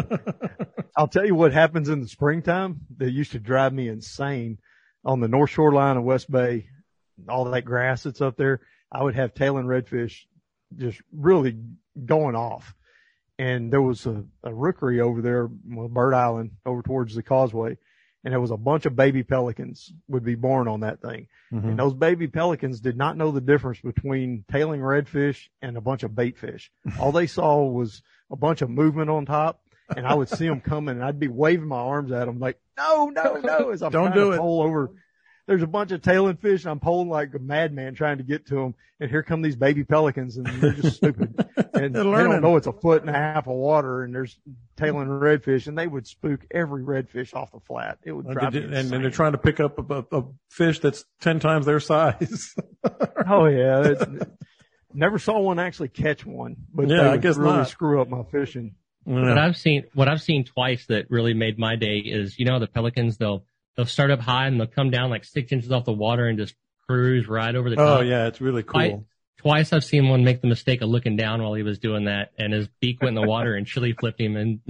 I'll tell you what happens in the springtime that used to drive me insane. On the north shoreline of West Bay, all that grass that's up there, I would have tailing redfish just really going off. And there was a rookery over there, Bird Island, over towards the causeway, and there was a bunch of baby pelicans would be born on that thing. Mm-hmm. And those baby pelicans did not know the difference between tailing redfish and a bunch of bait fish. All they saw was a bunch of movement on top, and I would see them coming, and I'd be waving my arms at them like, no, as I'm trying to pull over. There's a bunch of tailing fish, and I'm pulling like a madman trying to get to them. And here come these baby pelicans, and they're just stupid. And they don't know it's a foot and a half of water, and there's tailing redfish, and they would spook every redfish off the flat. It would drive me insane. And they're trying to pick up a fish that's 10 times their size. Oh, yeah. Never saw one actually catch one, but yeah, they I would guess really not. screw up my fishing. Yeah. What I've seen twice that really made my day is, the pelicans, they'll start up high and they'll come down like 6 inches off the water and just cruise right over the top. Oh, yeah, it's really cool. Twice I've seen one make the mistake of looking down while he was doing that, and his beak went in the water and chili flipped him, and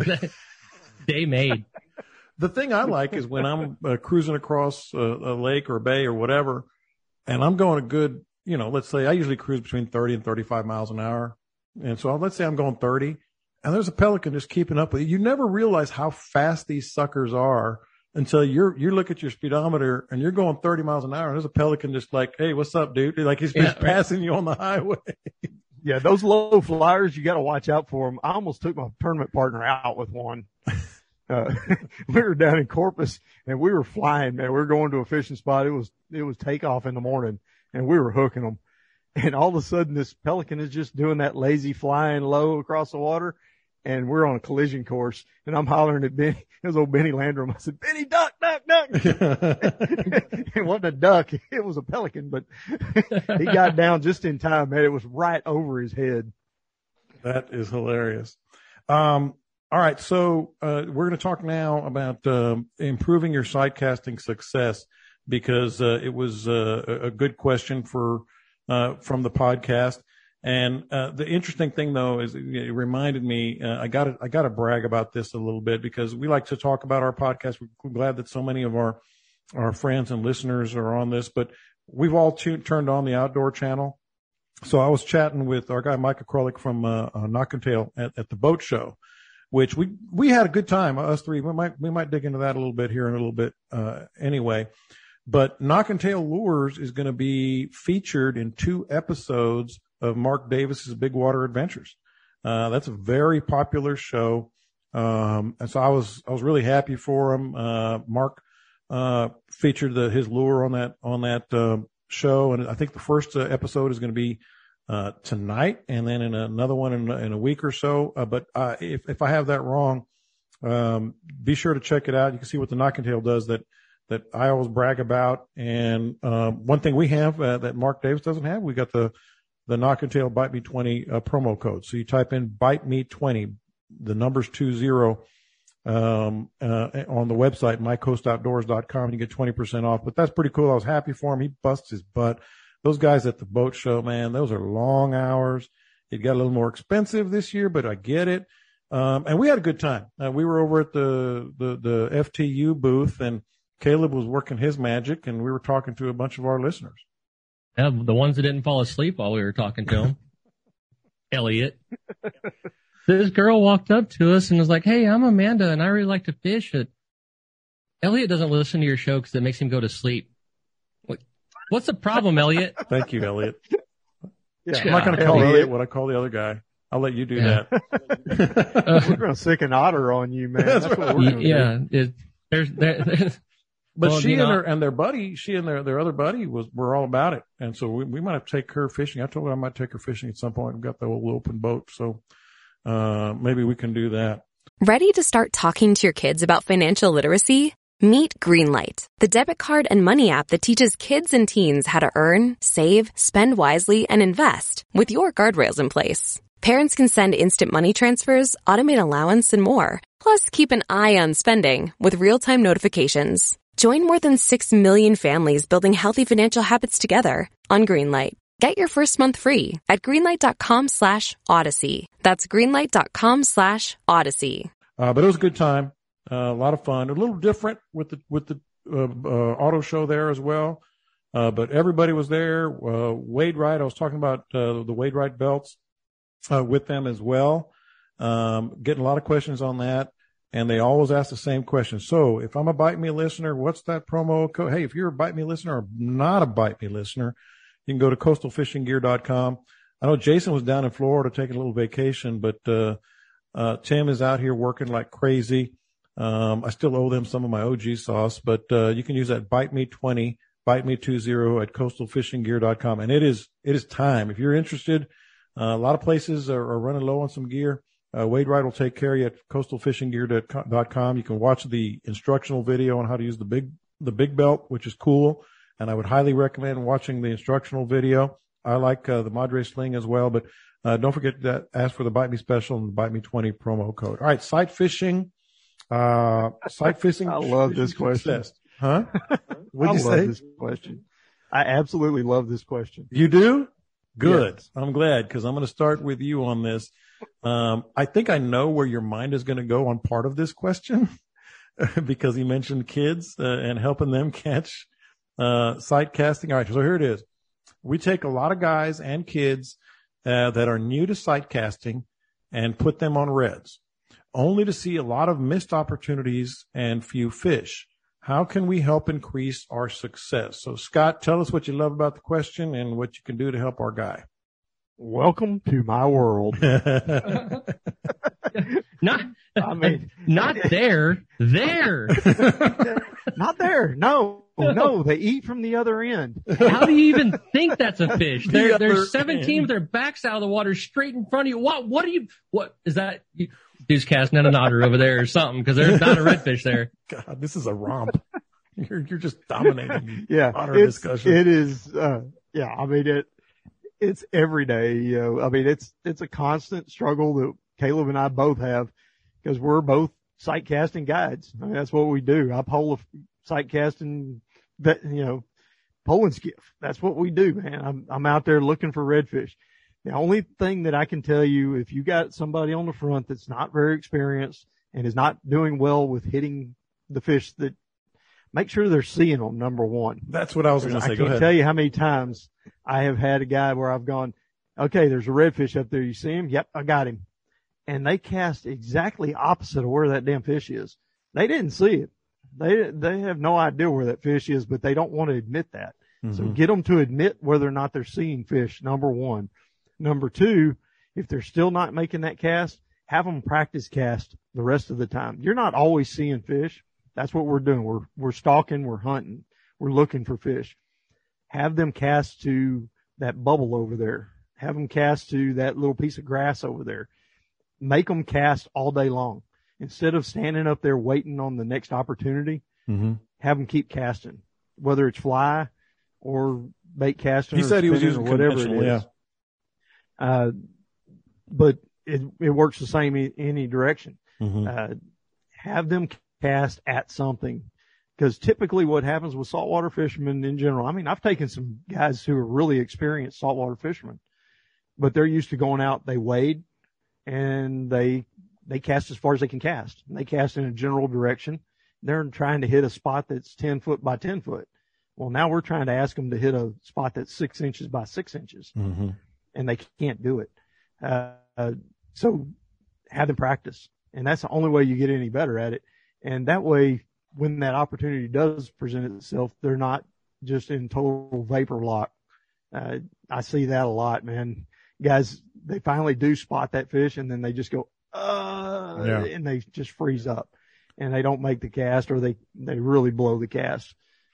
day made. The thing I like is when I'm cruising across a lake or a bay or whatever, and I'm going a good, let's say I usually cruise between 30 and 35 miles an hour. And so let's say I'm going 30, and there's a pelican just keeping up with you. You never realize how fast these suckers are until you look at your speedometer and you're going 30 miles an hour, and there's a pelican just like, hey, what's up, dude? Like he's passing you on the highway. Yeah, those low flyers, you got to watch out for them. I almost took my tournament partner out with one. We were down in Corpus, and we were flying, man. We were going to a fishing spot. It was takeoff in the morning, and we were hooking them. And all of a sudden, this pelican is just doing that lazy flying low across the water, and we're on a collision course. And I'm hollering at Benny. It was old Benny Landrum. I said, Benny, duck, duck, duck. It wasn't a duck. It was a pelican, but he got down just in time, man. It was right over his head. That is hilarious. All right. So, we're going to talk now about, improving your sight casting success, because, it was, a good question from the podcast. And, the interesting thing though is it reminded me, I gotta brag about this a little bit, because we like to talk about our podcast. We're glad that so many of our friends and listeners are on this, but we've all turned on the Outdoor Channel. So I was chatting with our guy, Micah Krolik from, Knock and Tail at the boat show, which we had a good time, us three. We might dig into that a little bit here in a little bit, anyway. But Knock and Tail Lures is going to be featured in 2 episodes of Mark Davis's Big Water Adventures. That's a very popular show. And so I was really happy for him. Mark, featured his lure on that show. And I think the first episode is going to be, tonight, and then in another one in a week or so. But if I have that wrong, be sure to check it out. You can see what the Knock and Tail does that I always brag about. And, one thing we have, that Mark Davis doesn't have, we got the Knock and Tail Bite Me 20 promo code. So you type in Bite Me 20, the numbers 20, on the website, mycoastoutdoors.com, and you get 20% off. But that's pretty cool. I was happy for him. He busts his butt. Those guys at the boat show, man, those are long hours. It got a little more expensive this year, but I get it. And we had a good time. We were over at the FTU booth, and Caleb was working his magic, and we were talking to a bunch of our listeners. Yeah, the ones that didn't fall asleep while we were talking to him. Elliot. This girl walked up to us and was like, hey, I'm Amanda, and I really like to fish. Elliot doesn't listen to your show because it makes him go to sleep. What's the problem, Elliot? Thank you, Elliot. Yeah. I'm not going to call Elliot what I call the other guy. I'll let you do Yeah. that. We're going to sick an otter on you, man. That's That's right. what we're going to do. There's But well, she you know, and their buddy, she and their other buddy were all about it. And so we might have to take her fishing. I told her I might take her fishing at some point. We've got the old open boat. So, maybe we can do that. Ready to start talking to your kids about financial literacy? Meet Greenlight, the debit card and money app that teaches kids and teens how to earn, save, spend wisely, and invest with your guardrails in place. Parents can send instant money transfers, automate allowance, and more. Plus, keep an eye on spending with real-time notifications. Join more than 6 million families building healthy financial habits together on Greenlight. Get your first month free at greenlight.com/Odyssey. That's greenlight.com/Odyssey. But it was a good time. A lot of fun. A little different with the auto show there as well. But everybody was there. Wade Wright, I was talking about the Wade Wright belts with them as well. Getting a lot of questions on that. And they always ask the same question. So if I'm a Bite Me listener, what's that promo code? Hey, if you're a Bite Me listener or not a Bite Me listener, you can go to coastalfishinggear.com. I know Jason was down in Florida taking a little vacation, but Tim is out here working like crazy. I still owe them some of my OG sauce, but you can use that Bite Me 20, Bite Me 20 at coastalfishinggear.com. And it is time. If you're interested, a lot of places are running low on some gear. Wade Wright will take care of you at coastalfishinggear.com. You can watch the instructional video on how to use the big belt, which is cool. And I would highly recommend watching the instructional video. I like the Madre Sling as well, but don't forget to ask for the Bite Me special and the Bite Me 20 promo code. All right, sight fishing. Sight fishing. I love this question. Huh? What'd you say? I love this question. I absolutely love this question. You do? Good. Yes. I'm glad, because I'm going to start with you on this. I think I know where your mind is going to go on part of this question because he mentioned kids and helping them catch sight casting. All right, so here it is. We take a lot of guys and kids that are new to sight casting and put them on reds, only to see a lot of missed opportunities and few fish. How can we help increase our success? So, Scott, tell us what you love about the question and what you can do to help our guy. Welcome to my world. not there. Not there. No, they eat from the other end. How do you even think that's a fish? They're other 17 end. with their backs out of the water straight in front of you. What is that? Dude's casting at an otter over there or something, because there's not a redfish there. God, this is a romp. You're just dominating the Yeah, otter discussion. it is. Yeah, I mean it's every day. You know, I mean it's a constant struggle that Caleb and I both have, because we're both sight casting guides. I mean, that's what we do. I pole a sight casting, pole and skiff. That's what we do, man. I'm out there looking for redfish. The only thing that I can tell you, if you got somebody on the front that's not very experienced and is not doing well with hitting the fish, that make sure they're seeing them, number one. That's what I was going to say. I Go can't ahead. tell you how many times I have had a guy where I've gone, okay, there's a redfish up there. You see him? Yep, I got him. And they cast exactly opposite of where that damn fish is. They didn't see it. They have no idea where that fish is, but they don't want to admit that. Mm-hmm. So get them to admit whether or not they're seeing fish, number one. Number two, if they're still not making that cast, have them practice cast the rest of the time. You're not always seeing fish. That's what we're doing. We're stalking, we're hunting, we're looking for fish. Have them cast to that bubble over there. Have them cast to that little piece of grass over there. Make them cast all day long. Instead of standing up there waiting on the next opportunity, have them keep casting, whether it's fly or bait casting. He said he was using or whatever it conventional, is. yeah. But it works the same in any direction. Mm-hmm. Have them cast at something, because typically what happens with saltwater fishermen in general, I mean, I've taken some guys who are really experienced saltwater fishermen, but they're used to going out, they wade, and they cast as far as they can cast. And they cast in a general direction. They're trying to hit a spot that's 10 foot by 10 foot. Well, now we're trying to ask them to hit a spot that's 6 inches by 6 inches. Mm-hmm. And they can't do it. So have them practice. And that's the only way you get any better at it. And that way, when that opportunity does present itself, they're not just in total vapor lock. I see that a lot, man. Guys they finally do spot that fish, and then they just go, and they just freeze up, and they don't make the cast, or they really blow the cast.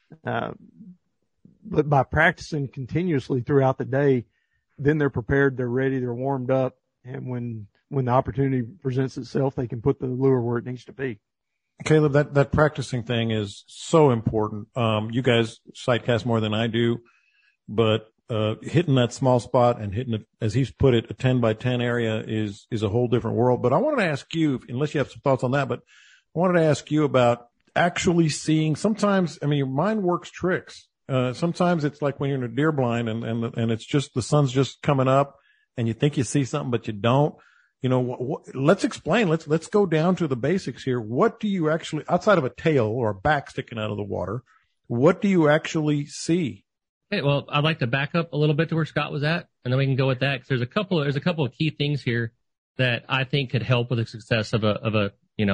But by practicing continuously throughout the day, then they're prepared, they're ready, they're warmed up, and when the opportunity presents itself, they can put the lure where it needs to be. Caleb, that practicing thing is so important. You guys sight cast more than I do, but hitting that small spot and hitting it, as he's put it, a 10 by 10 area is a whole different world. But I wanted to ask you, unless you have some thoughts on that, but I wanted to ask you about actually seeing. Sometimes, I mean, your mind works tricks. Sometimes it's like when you're in a deer blind and it's just the sun's just coming up and you think you see something, but you don't. You know, let's explain. Let's go down to the basics here. What do you actually, outside of a tail or a back sticking out of the water, what do you actually see? Okay, well, I'd like to back up a little bit to where Scott was at, and then we can go with that. 'Cause there's a couple of key things here that I think could help with the success of a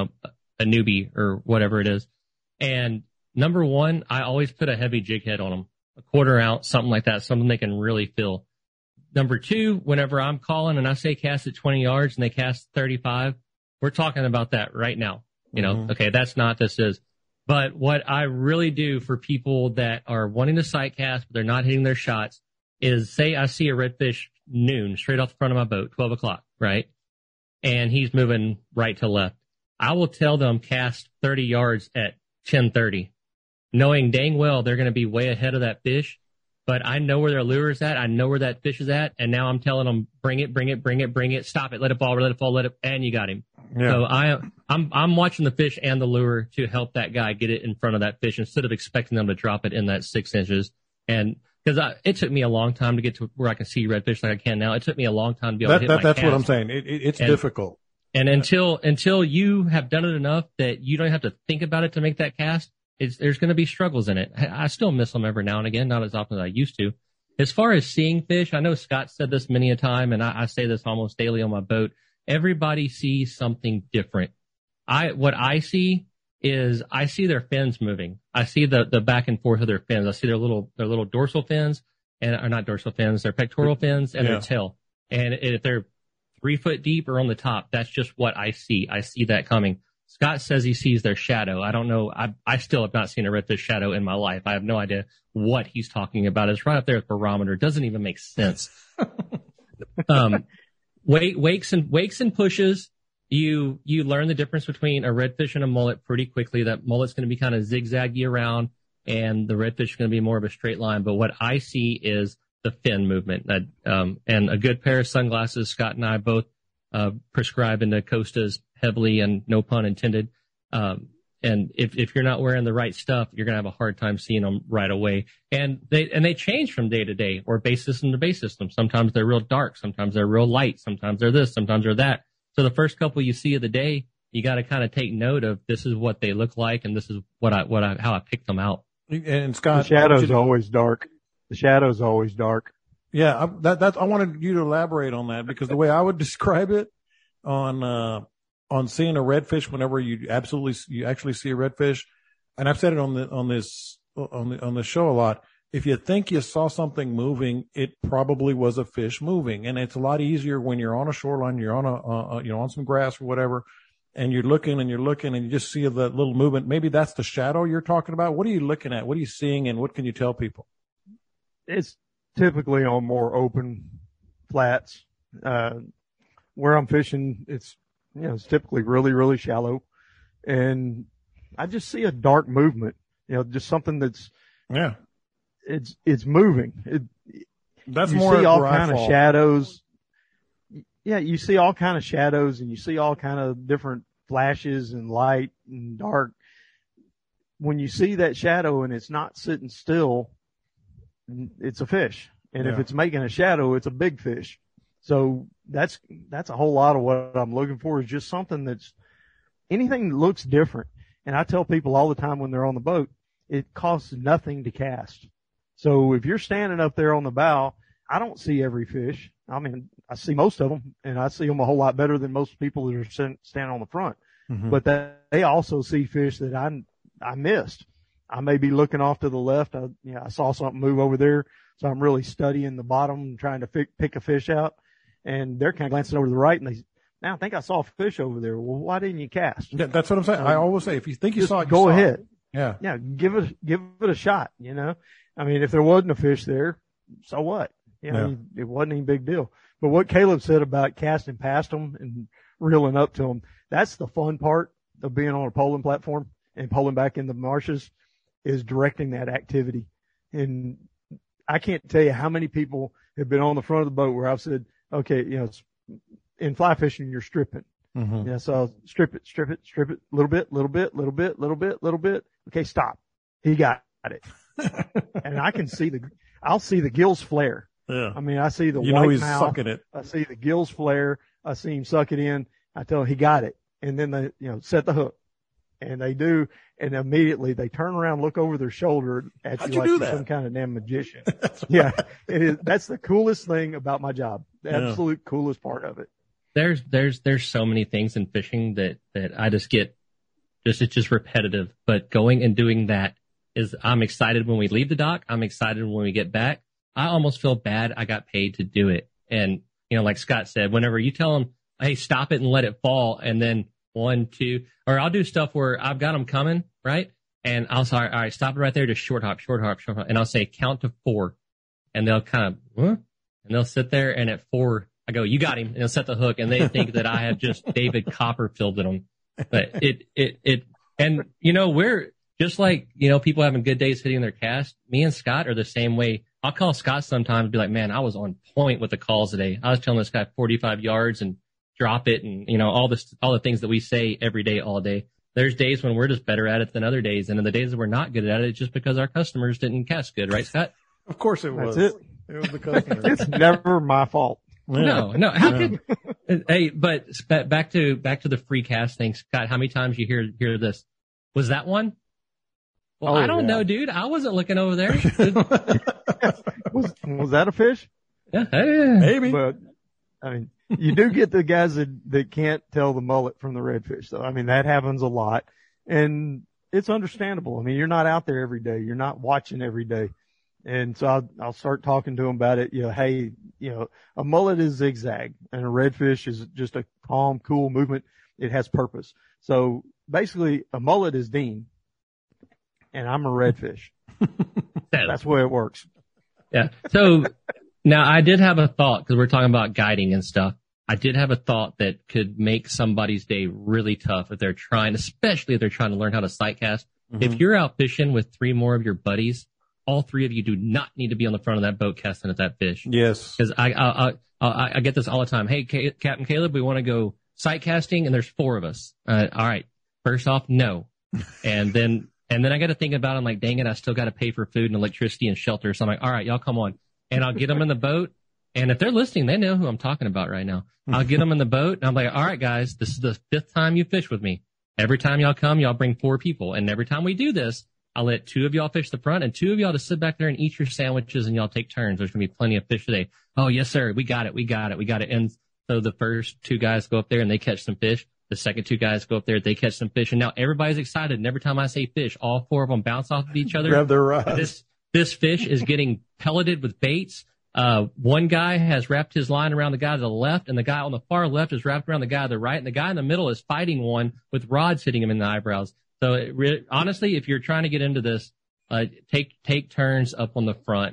newbie or whatever it is. And number one, I always put a heavy jig head on them, a quarter ounce, something like that, something they can really feel. Number two, whenever I'm calling and I say cast at 20 yards and they cast 35, we're talking about that right now. You know, okay, that's not this is. But what I really do for people that are wanting to sight cast, but they're not hitting their shots, is say I see a redfish noon straight off the front of my boat, 12 o'clock, right? And he's moving right to left. I will tell them cast 30 yards at 10:30, knowing dang well they're going to be way ahead of that fish. But I know where their lure is at. I know where that fish is at. And now I'm telling them, bring it. Stop it. Let it fall, and you got him. Yeah. So I'm watching the fish and the lure to help that guy get it in front of that fish instead of expecting them to drop it in that 6 inches. And because it took me a long time to get to where I can see redfish like I can now. It took me a long time to be able to hit my That's cast. what I'm saying. It's difficult. And until you have done it enough that you don't have to think about it to make that cast, there's going to be struggles in it. I still miss them every now and again, not as often as I used to. As far as seeing fish, I know Scott said this many a time, and I say this almost daily on my boat. Everybody sees something different. What I see is I see their fins moving. I see the back and forth of their fins. I see their little dorsal fins or not dorsal fins, their pectoral fins and their tail. And if they're 3 foot deep or on the top, that's just what I see. I see that coming. Scott says he sees their shadow. I don't know. I still have not seen a redfish shadow in my life. I have no idea what he's talking about. It's right up there with barometer. It doesn't even make sense. Wakes and pushes. You learn the difference between a redfish and a mullet pretty quickly. That mullet's going to be kind of zigzaggy around, and the redfish is going to be more of a straight line. But what I see is the fin movement. And a good pair of sunglasses. Scott and I both prescribe into Costas heavily, and no pun intended. And if you're not wearing the right stuff, you're going to have a hard time seeing them right away. And they change from day to day, or base system to base system. Sometimes they're real dark. Sometimes they're real light. Sometimes they're this. Sometimes they're that. So the first couple you see of the day, you got to kind of take note of this is what they look like, and this is how I picked them out. And Scott, the shadow's always dark. The shadow's always dark. Yeah, I wanted you to elaborate on that, because the way I would describe it on seeing a redfish, whenever you actually see a redfish, and I've said it on the show a lot. If you think you saw something moving, it probably was a fish moving, and it's a lot easier when you're on a shoreline, you're on on some grass or whatever, and you're looking and you just see the little movement. Maybe that's the shadow you're talking about. What are you looking at? What are you seeing, and what can you tell people? It's typically on more open flats. Where I'm fishing, it's typically really, really shallow, and I just see a dark movement. Just something that's it's moving. That's you more see all kind of shadows. Yeah, you see all kind of shadows, and you see all kind of different flashes and light and dark. When you see that shadow and it's not sitting still, it's a fish. And if it's making a shadow, it's a big fish. So that's a whole lot of what I'm looking for, is just something anything that looks different. And I tell people all the time when they're on the boat, it costs nothing to cast. So if you're standing up there on the bow, I don't see every fish. I mean, I see most of them, and I see them a whole lot better than most people that are standing on the front. Mm-hmm. But they also see fish that I missed. I may be looking off to the left. I saw something move over there. So I'm really studying the bottom and trying to pick a fish out. and they're kind of glancing over to the right, and now I think I saw a fish over there. Well, why didn't you cast? Yeah, that's what I'm saying. I always say, if you think you saw it, go ahead. Yeah. Yeah. Give it a shot, you know? I mean, if there wasn't a fish there, so what? You know, it wasn't any big deal. But what Caleb said about casting past them and reeling up to them, that's the fun part of being on a polling platform and polling back in the marshes, is directing that activity. And I can't tell you how many people have been on the front of the boat where I've said, okay, you know, in fly fishing, you're stripping. Mm-hmm. Yeah. So I'll strip it, little bit. Okay. Stop. He got it. And I can see I'll see the gills flare. Yeah. I mean, I see the you white know he's mouth. sucking it. I see the gills flare. I see him suck it in. I tell him he got it. And then they, you know, set the hook. And they do. And immediately they turn around, look over their shoulder at How'd you you do like that? you're some kind of damn magician. Yeah. It is. That's the coolest thing about my job. The absolute coolest part of it. There's so many things in fishing that I just get, it's just repetitive, but going and doing that I'm excited when we leave the dock. I'm excited when we get back. I almost feel bad I got paid to do it. And, you know, like Scott said, whenever you tell them, hey, stop it and let it fall. And then 1, 2, or I'll do stuff where I've got them coming, right? And I'll say, all right, stop it right there. Just short hop. And I'll say count to 4. And they'll kind of, huh? And they'll sit there. And at 4, I go, you got him. And they'll set the hook. And they think that I have just David Copperfielded them. But and you know, we're just like, you know, people having good days hitting their cast. Me and Scott are the same way. I'll call Scott sometimes and be like, man, I was on point with the calls today. I was telling this guy 45 yards and drop it. And, you know, all the things that we say every day, all day. There's days when we're just better at it than other days. And in the days that we're not good at it, it's just because our customers didn't cast good. Right, Scott? Of course it was. That's it. It was the customer. It's never my fault. No. How could, hey, but back to the free cast thing, Scott, how many times you hear this? Was that one? Well, I don't know, dude. I wasn't looking over there. Was that a fish? Yeah. Maybe. But I mean, you do get the guys that can't tell the mullet from the redfish, though. I mean, that happens a lot, and it's understandable. I mean, you're not out there every day. You're not watching every day. And so I'll start talking to them about it. You know, hey, you know, a mullet is zigzag and a redfish is just a calm, cool movement. It has purpose. So basically a mullet is Dean and I'm a redfish. That's the way it works. Yeah. So now I did have a thought, because we're talking about guiding and stuff. I did have a thought that could make somebody's day really tough if they're trying, especially if they're trying to learn how to sight cast. Mm-hmm. If you're out fishing with 3 more of your buddies, all 3 of you do not need to be on the front of that boat casting at that fish. Yes. Because I get this all the time. Hey, Captain Caleb, we want to go sight casting, and there's 4 of us. All right. First off, no. And then I got to think about it. I'm like, dang it, I still got to pay for food and electricity and shelter. So I'm like, all right, y'all come on. And I'll get them in the boat. And if they're listening, they know who I'm talking about right now. I'll get them in the boat, and I'm like, all right, guys, this is the 5th time you fish with me. Every time y'all come, y'all bring 4 people. And every time we do this, I'll let 2 of y'all fish the front and 2 of y'all to sit back there and eat your sandwiches, and y'all take turns. There's going to be plenty of fish today. Oh, yes, sir. We got it. And so the first 2 guys go up there and they catch some fish. The second 2 guys go up there, they catch some fish. And now everybody's excited. And every time I say fish, all 4 of them bounce off of each other. Grab their rods. This fish is getting pelleted with baits. One guy has wrapped his line around the guy to the left, and the guy on the far left is wrapped around the guy to the right, and the guy in the middle is fighting one with rods hitting him in the eyebrows. So honestly, if you're trying to get into this, take turns up on the front.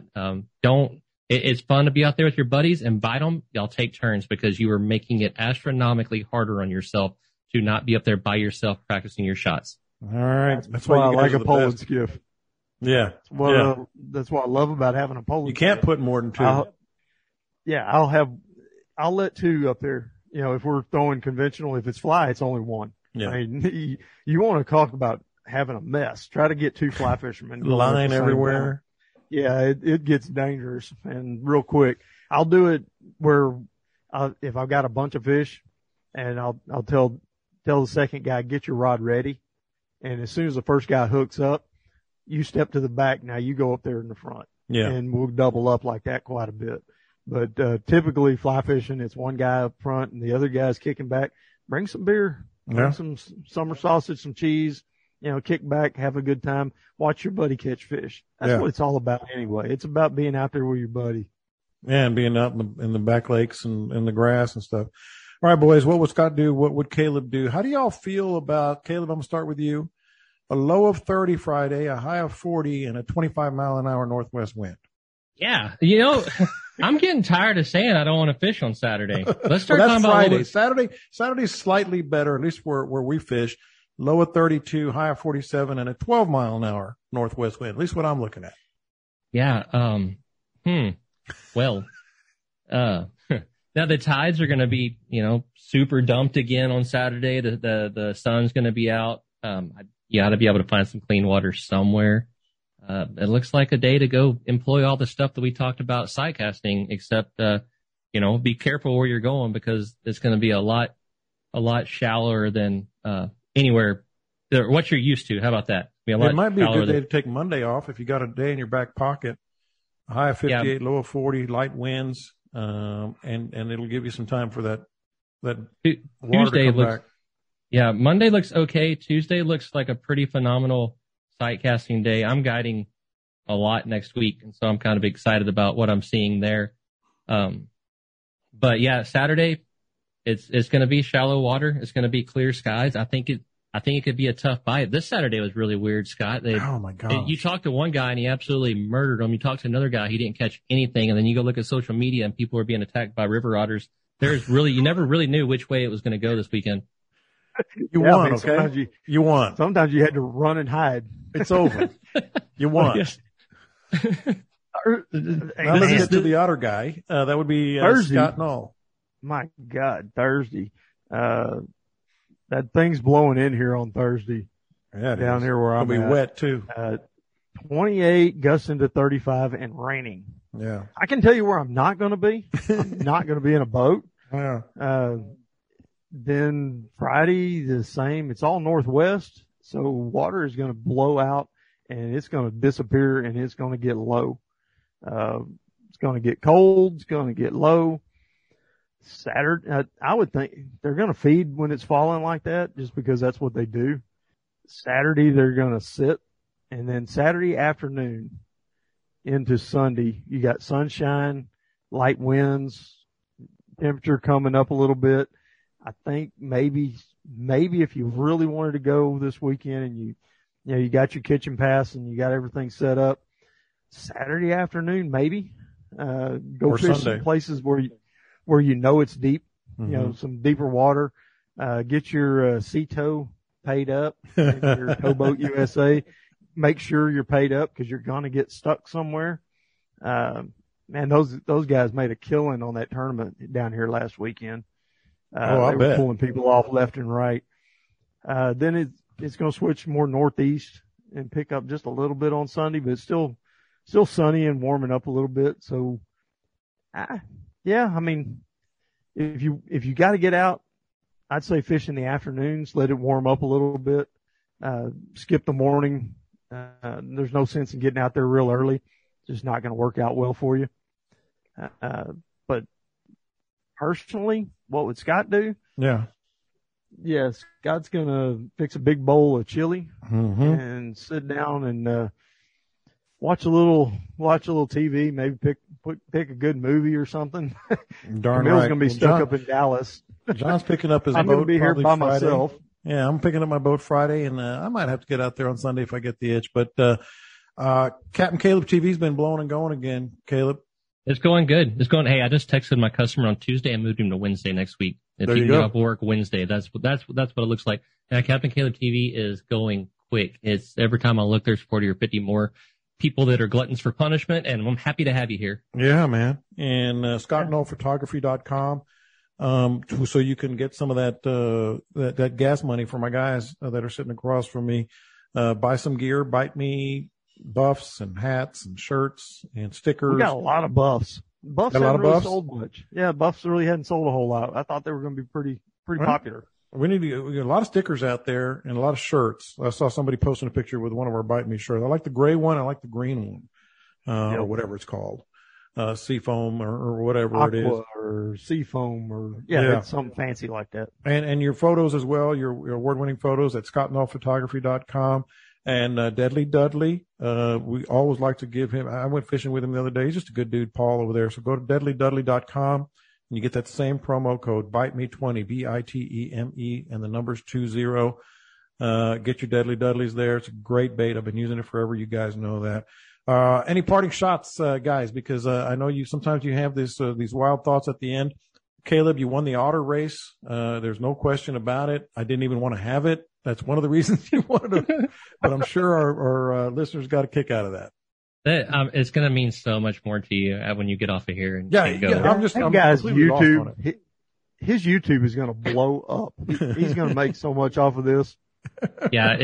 It's fun to be out there with your buddies, and bite them. Y'all take turns, because you are making it astronomically harder on yourself to not be up there by yourself practicing your shots. All right. That's why I like a pole and skiff. Yeah. That's what I love about having a pole. You can't put more than 2. I'll let 2 up there. You know, if we're throwing conventional, if it's fly, it's only 1. Yeah. I mean, you want to talk about having a mess. Try to get 2 fly fishermen. Line everywhere. Yeah, it gets dangerous and real quick. I'll do it where if I've got a bunch of fish, and I'll tell the second guy, get your rod ready. And as soon as the first guy hooks up, you step to the back. Now you go up there in the front. Yeah. And we'll double up like that quite a bit. But typically fly fishing, it's one guy up front and the other guy's kicking back. Bring some beer, bring some summer sausage, some cheese, you know, kick back, have a good time, watch your buddy catch fish. That's what it's all about anyway. It's about being out there with your buddy. Yeah, and being out in the back lakes and in the grass and stuff. All right, boys, what would Scott do? What would Caleb do? How do y'all feel about, Caleb, I'm going to start with you. A low of 30 Friday, a high of 40, and a 25-mile-an-hour northwest wind. Yeah. I'm getting tired of saying I don't want to fish on Saturday. Let's start Well, talking that's about Friday. Saturday's slightly better, at least where we fish. Low of 32, high of 47, and a 12-mile-an-hour northwest wind. At least what I'm looking at. Yeah. Well, now the tides are going to be, super dumped again on Saturday. The sun's going to be out. You ought to be able to find some clean water somewhere. It looks like a day to go employ all the stuff that we talked about sight casting, except, be careful where you're going because it's going to be a lot shallower than, anywhere what you're used to. How about that? It might be a good day to take Monday off if you got a day in your back pocket. A high of 58, low of 40, light winds, and it'll give you some time for that water Tuesday to come looks, back. Yeah, Monday looks okay. Tuesday looks like a pretty phenomenal sight casting day. I'm guiding a lot next week, and so I'm kind of excited about what I'm seeing there. But yeah, Saturday, it's going to be shallow water. It's going to be clear skies. I think it could be a tough bite. This Saturday was really weird, Scott. Oh my God. You talked to one guy and he absolutely murdered him. You talked to another guy, he didn't catch anything. And then you go look at social media and people are being attacked by river otters. You never really knew which way it was going to go this weekend. You won, okay? You won. Sometimes you had to run and hide. It's over. You won. Now let's get to the otter guy. That would be Scott Knoll. My God, Thursday. That thing's blowing in here on Thursday. Yeah, down here where I'm at. It'll be wet too. 28, gusting to 35 and raining. Yeah. I can tell you where I'm not going to be. I'm not going to be in a boat. Yeah. Then Friday, the same. It's all northwest. So water is going to blow out and it's going to disappear and it's going to get low. It's going to get cold. It's going to get low. Saturday, I would think they're going to feed when it's falling like that just because that's what they do. Saturday, they're going to sit. And then Saturday afternoon into Sunday, you got sunshine, light winds, temperature coming up a little bit. I think maybe if you really wanted to go this weekend and you got your kitchen pass and you got everything set up, Saturday afternoon, maybe, go fish some places where it's deep, some deeper water, get your Sea Tow paid up, and your Towboat USA. Make sure you're paid up because you're going to get stuck somewhere. Man, those guys made a killing on that tournament down here last weekend. They were pulling people off left and right. Then it's going to switch more northeast and pick up just a little bit on Sunday, but it's still sunny and warming up a little bit. So, yeah, I mean, if you got to get out, I'd say fish in the afternoons, let it warm up a little bit, skip the morning. There's no sense in getting out there real early. It's just not going to work out well for you. But personally, what would Scott do? Yeah. Yeah, Scott's going to fix a big bowl of chili and sit down and, watch a little TV, maybe pick a good movie or something. Darn Camille's right. going to be stuck up in Dallas. John's picking up his boat. I'm going to be here by Friday. myself. Yeah, I'm picking up my boat Friday, and I might have to get out there on Sunday if I get the itch. But Captain Caleb TV's been blowing and going again, Caleb. It's going good. Hey, I just texted my customer on Tuesday and moved him to Wednesday next week. If he can get off work Wednesday, that's what it looks like. Yeah, Captain Caleb TV is going quick. It's every time I look, there's 40 or 50 more people that are gluttons for punishment, and I'm happy to have you here. Yeah, man. And ScottKnollPhotography.com, so you can get some of that gas money for my guys that are sitting across from me. Buy some gear, bite me buffs and hats and shirts and stickers. We got a lot of buffs. Buffs haven't really sold much. Yeah, buffs really hadn't sold a whole lot. I thought they were going to be pretty popular. We got a lot of stickers out there and a lot of shirts. I saw somebody posting a picture with one of our Bite Me shirts. I like the gray one. I like the green one, or whatever it's called. Seafoam or whatever Aqua it is. Or Seafoam or, it's something fancy like that. And your photos as well, your award-winning photos at ScottKnollPhotography.com. And Deadly Dudley, we always like to give him, I went fishing with him the other day. He's just a good dude, Paul, over there. So go to deadlydudley.com and you get that same promo code, BITEME20, BITEME, and the number's 20. Get your Deadly Dudleys there. It's a great bait. I've been using it forever. You guys know that. Any parting shots, guys? Because I know sometimes you have these wild thoughts at the end. Caleb, you won the otter race. There's no question about it. I didn't even want to have it. That's one of the reasons you wanted to, but I'm sure our listeners got a kick out of that. It's going to mean so much more to you when you get off of here and go. I'm guys, YouTube, his YouTube is going to blow up. He's going to make so much off of this. Yeah,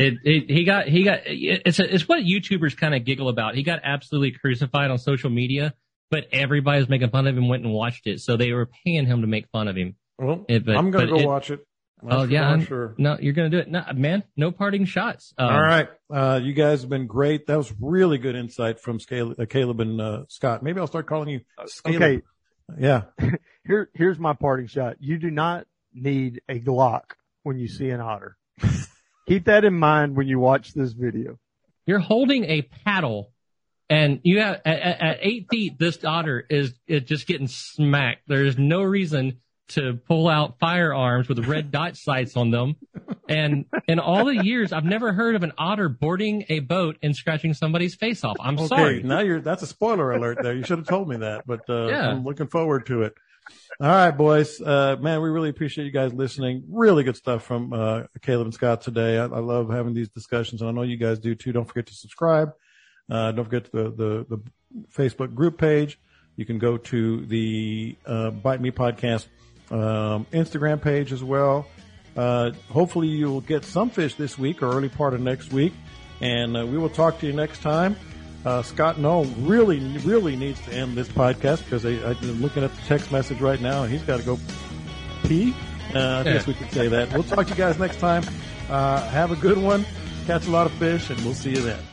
it's what YouTubers kind of giggle about. He got absolutely crucified on social media, but everybody was making fun of him, went and watched it. So they were paying him to make fun of him. Well, I'm going to go watch it. I'm sure. No, you're going to do it. No, man, no parting shots. All right. You guys have been great. That was really good insight from Caleb and Scott. Maybe I'll start calling you Scaleb. Okay. Yeah. Here's my parting shot. You do not need a Glock when you see an otter. Keep that in mind when you watch this video. You're holding a paddle, and you have at 8 feet. This otter is just getting smacked. There is no reason to pull out firearms with red dot sights on them. And in all the years, I've never heard of an otter boarding a boat and scratching somebody's face off. I'm sorry. Now that's a spoiler alert there. You should have told me that, but yeah. I'm looking forward to it. All right, boys. Man, we really appreciate you guys listening. Really good stuff from Caleb and Scott today. I love having these discussions, and I know you guys do too. Don't forget to subscribe. Don't forget the Facebook group page. You can go to the Bite Me Podcast Instagram page as well. Hopefully you'll get some fish this week or early part of next week, and we will talk to you next time. Scott Noel really needs to end this podcast because I'm looking at the text message right now and he's got to go pee. I guess we could say that. We'll talk to you guys next time. Have a good one. Catch a lot of fish, and we'll see you then.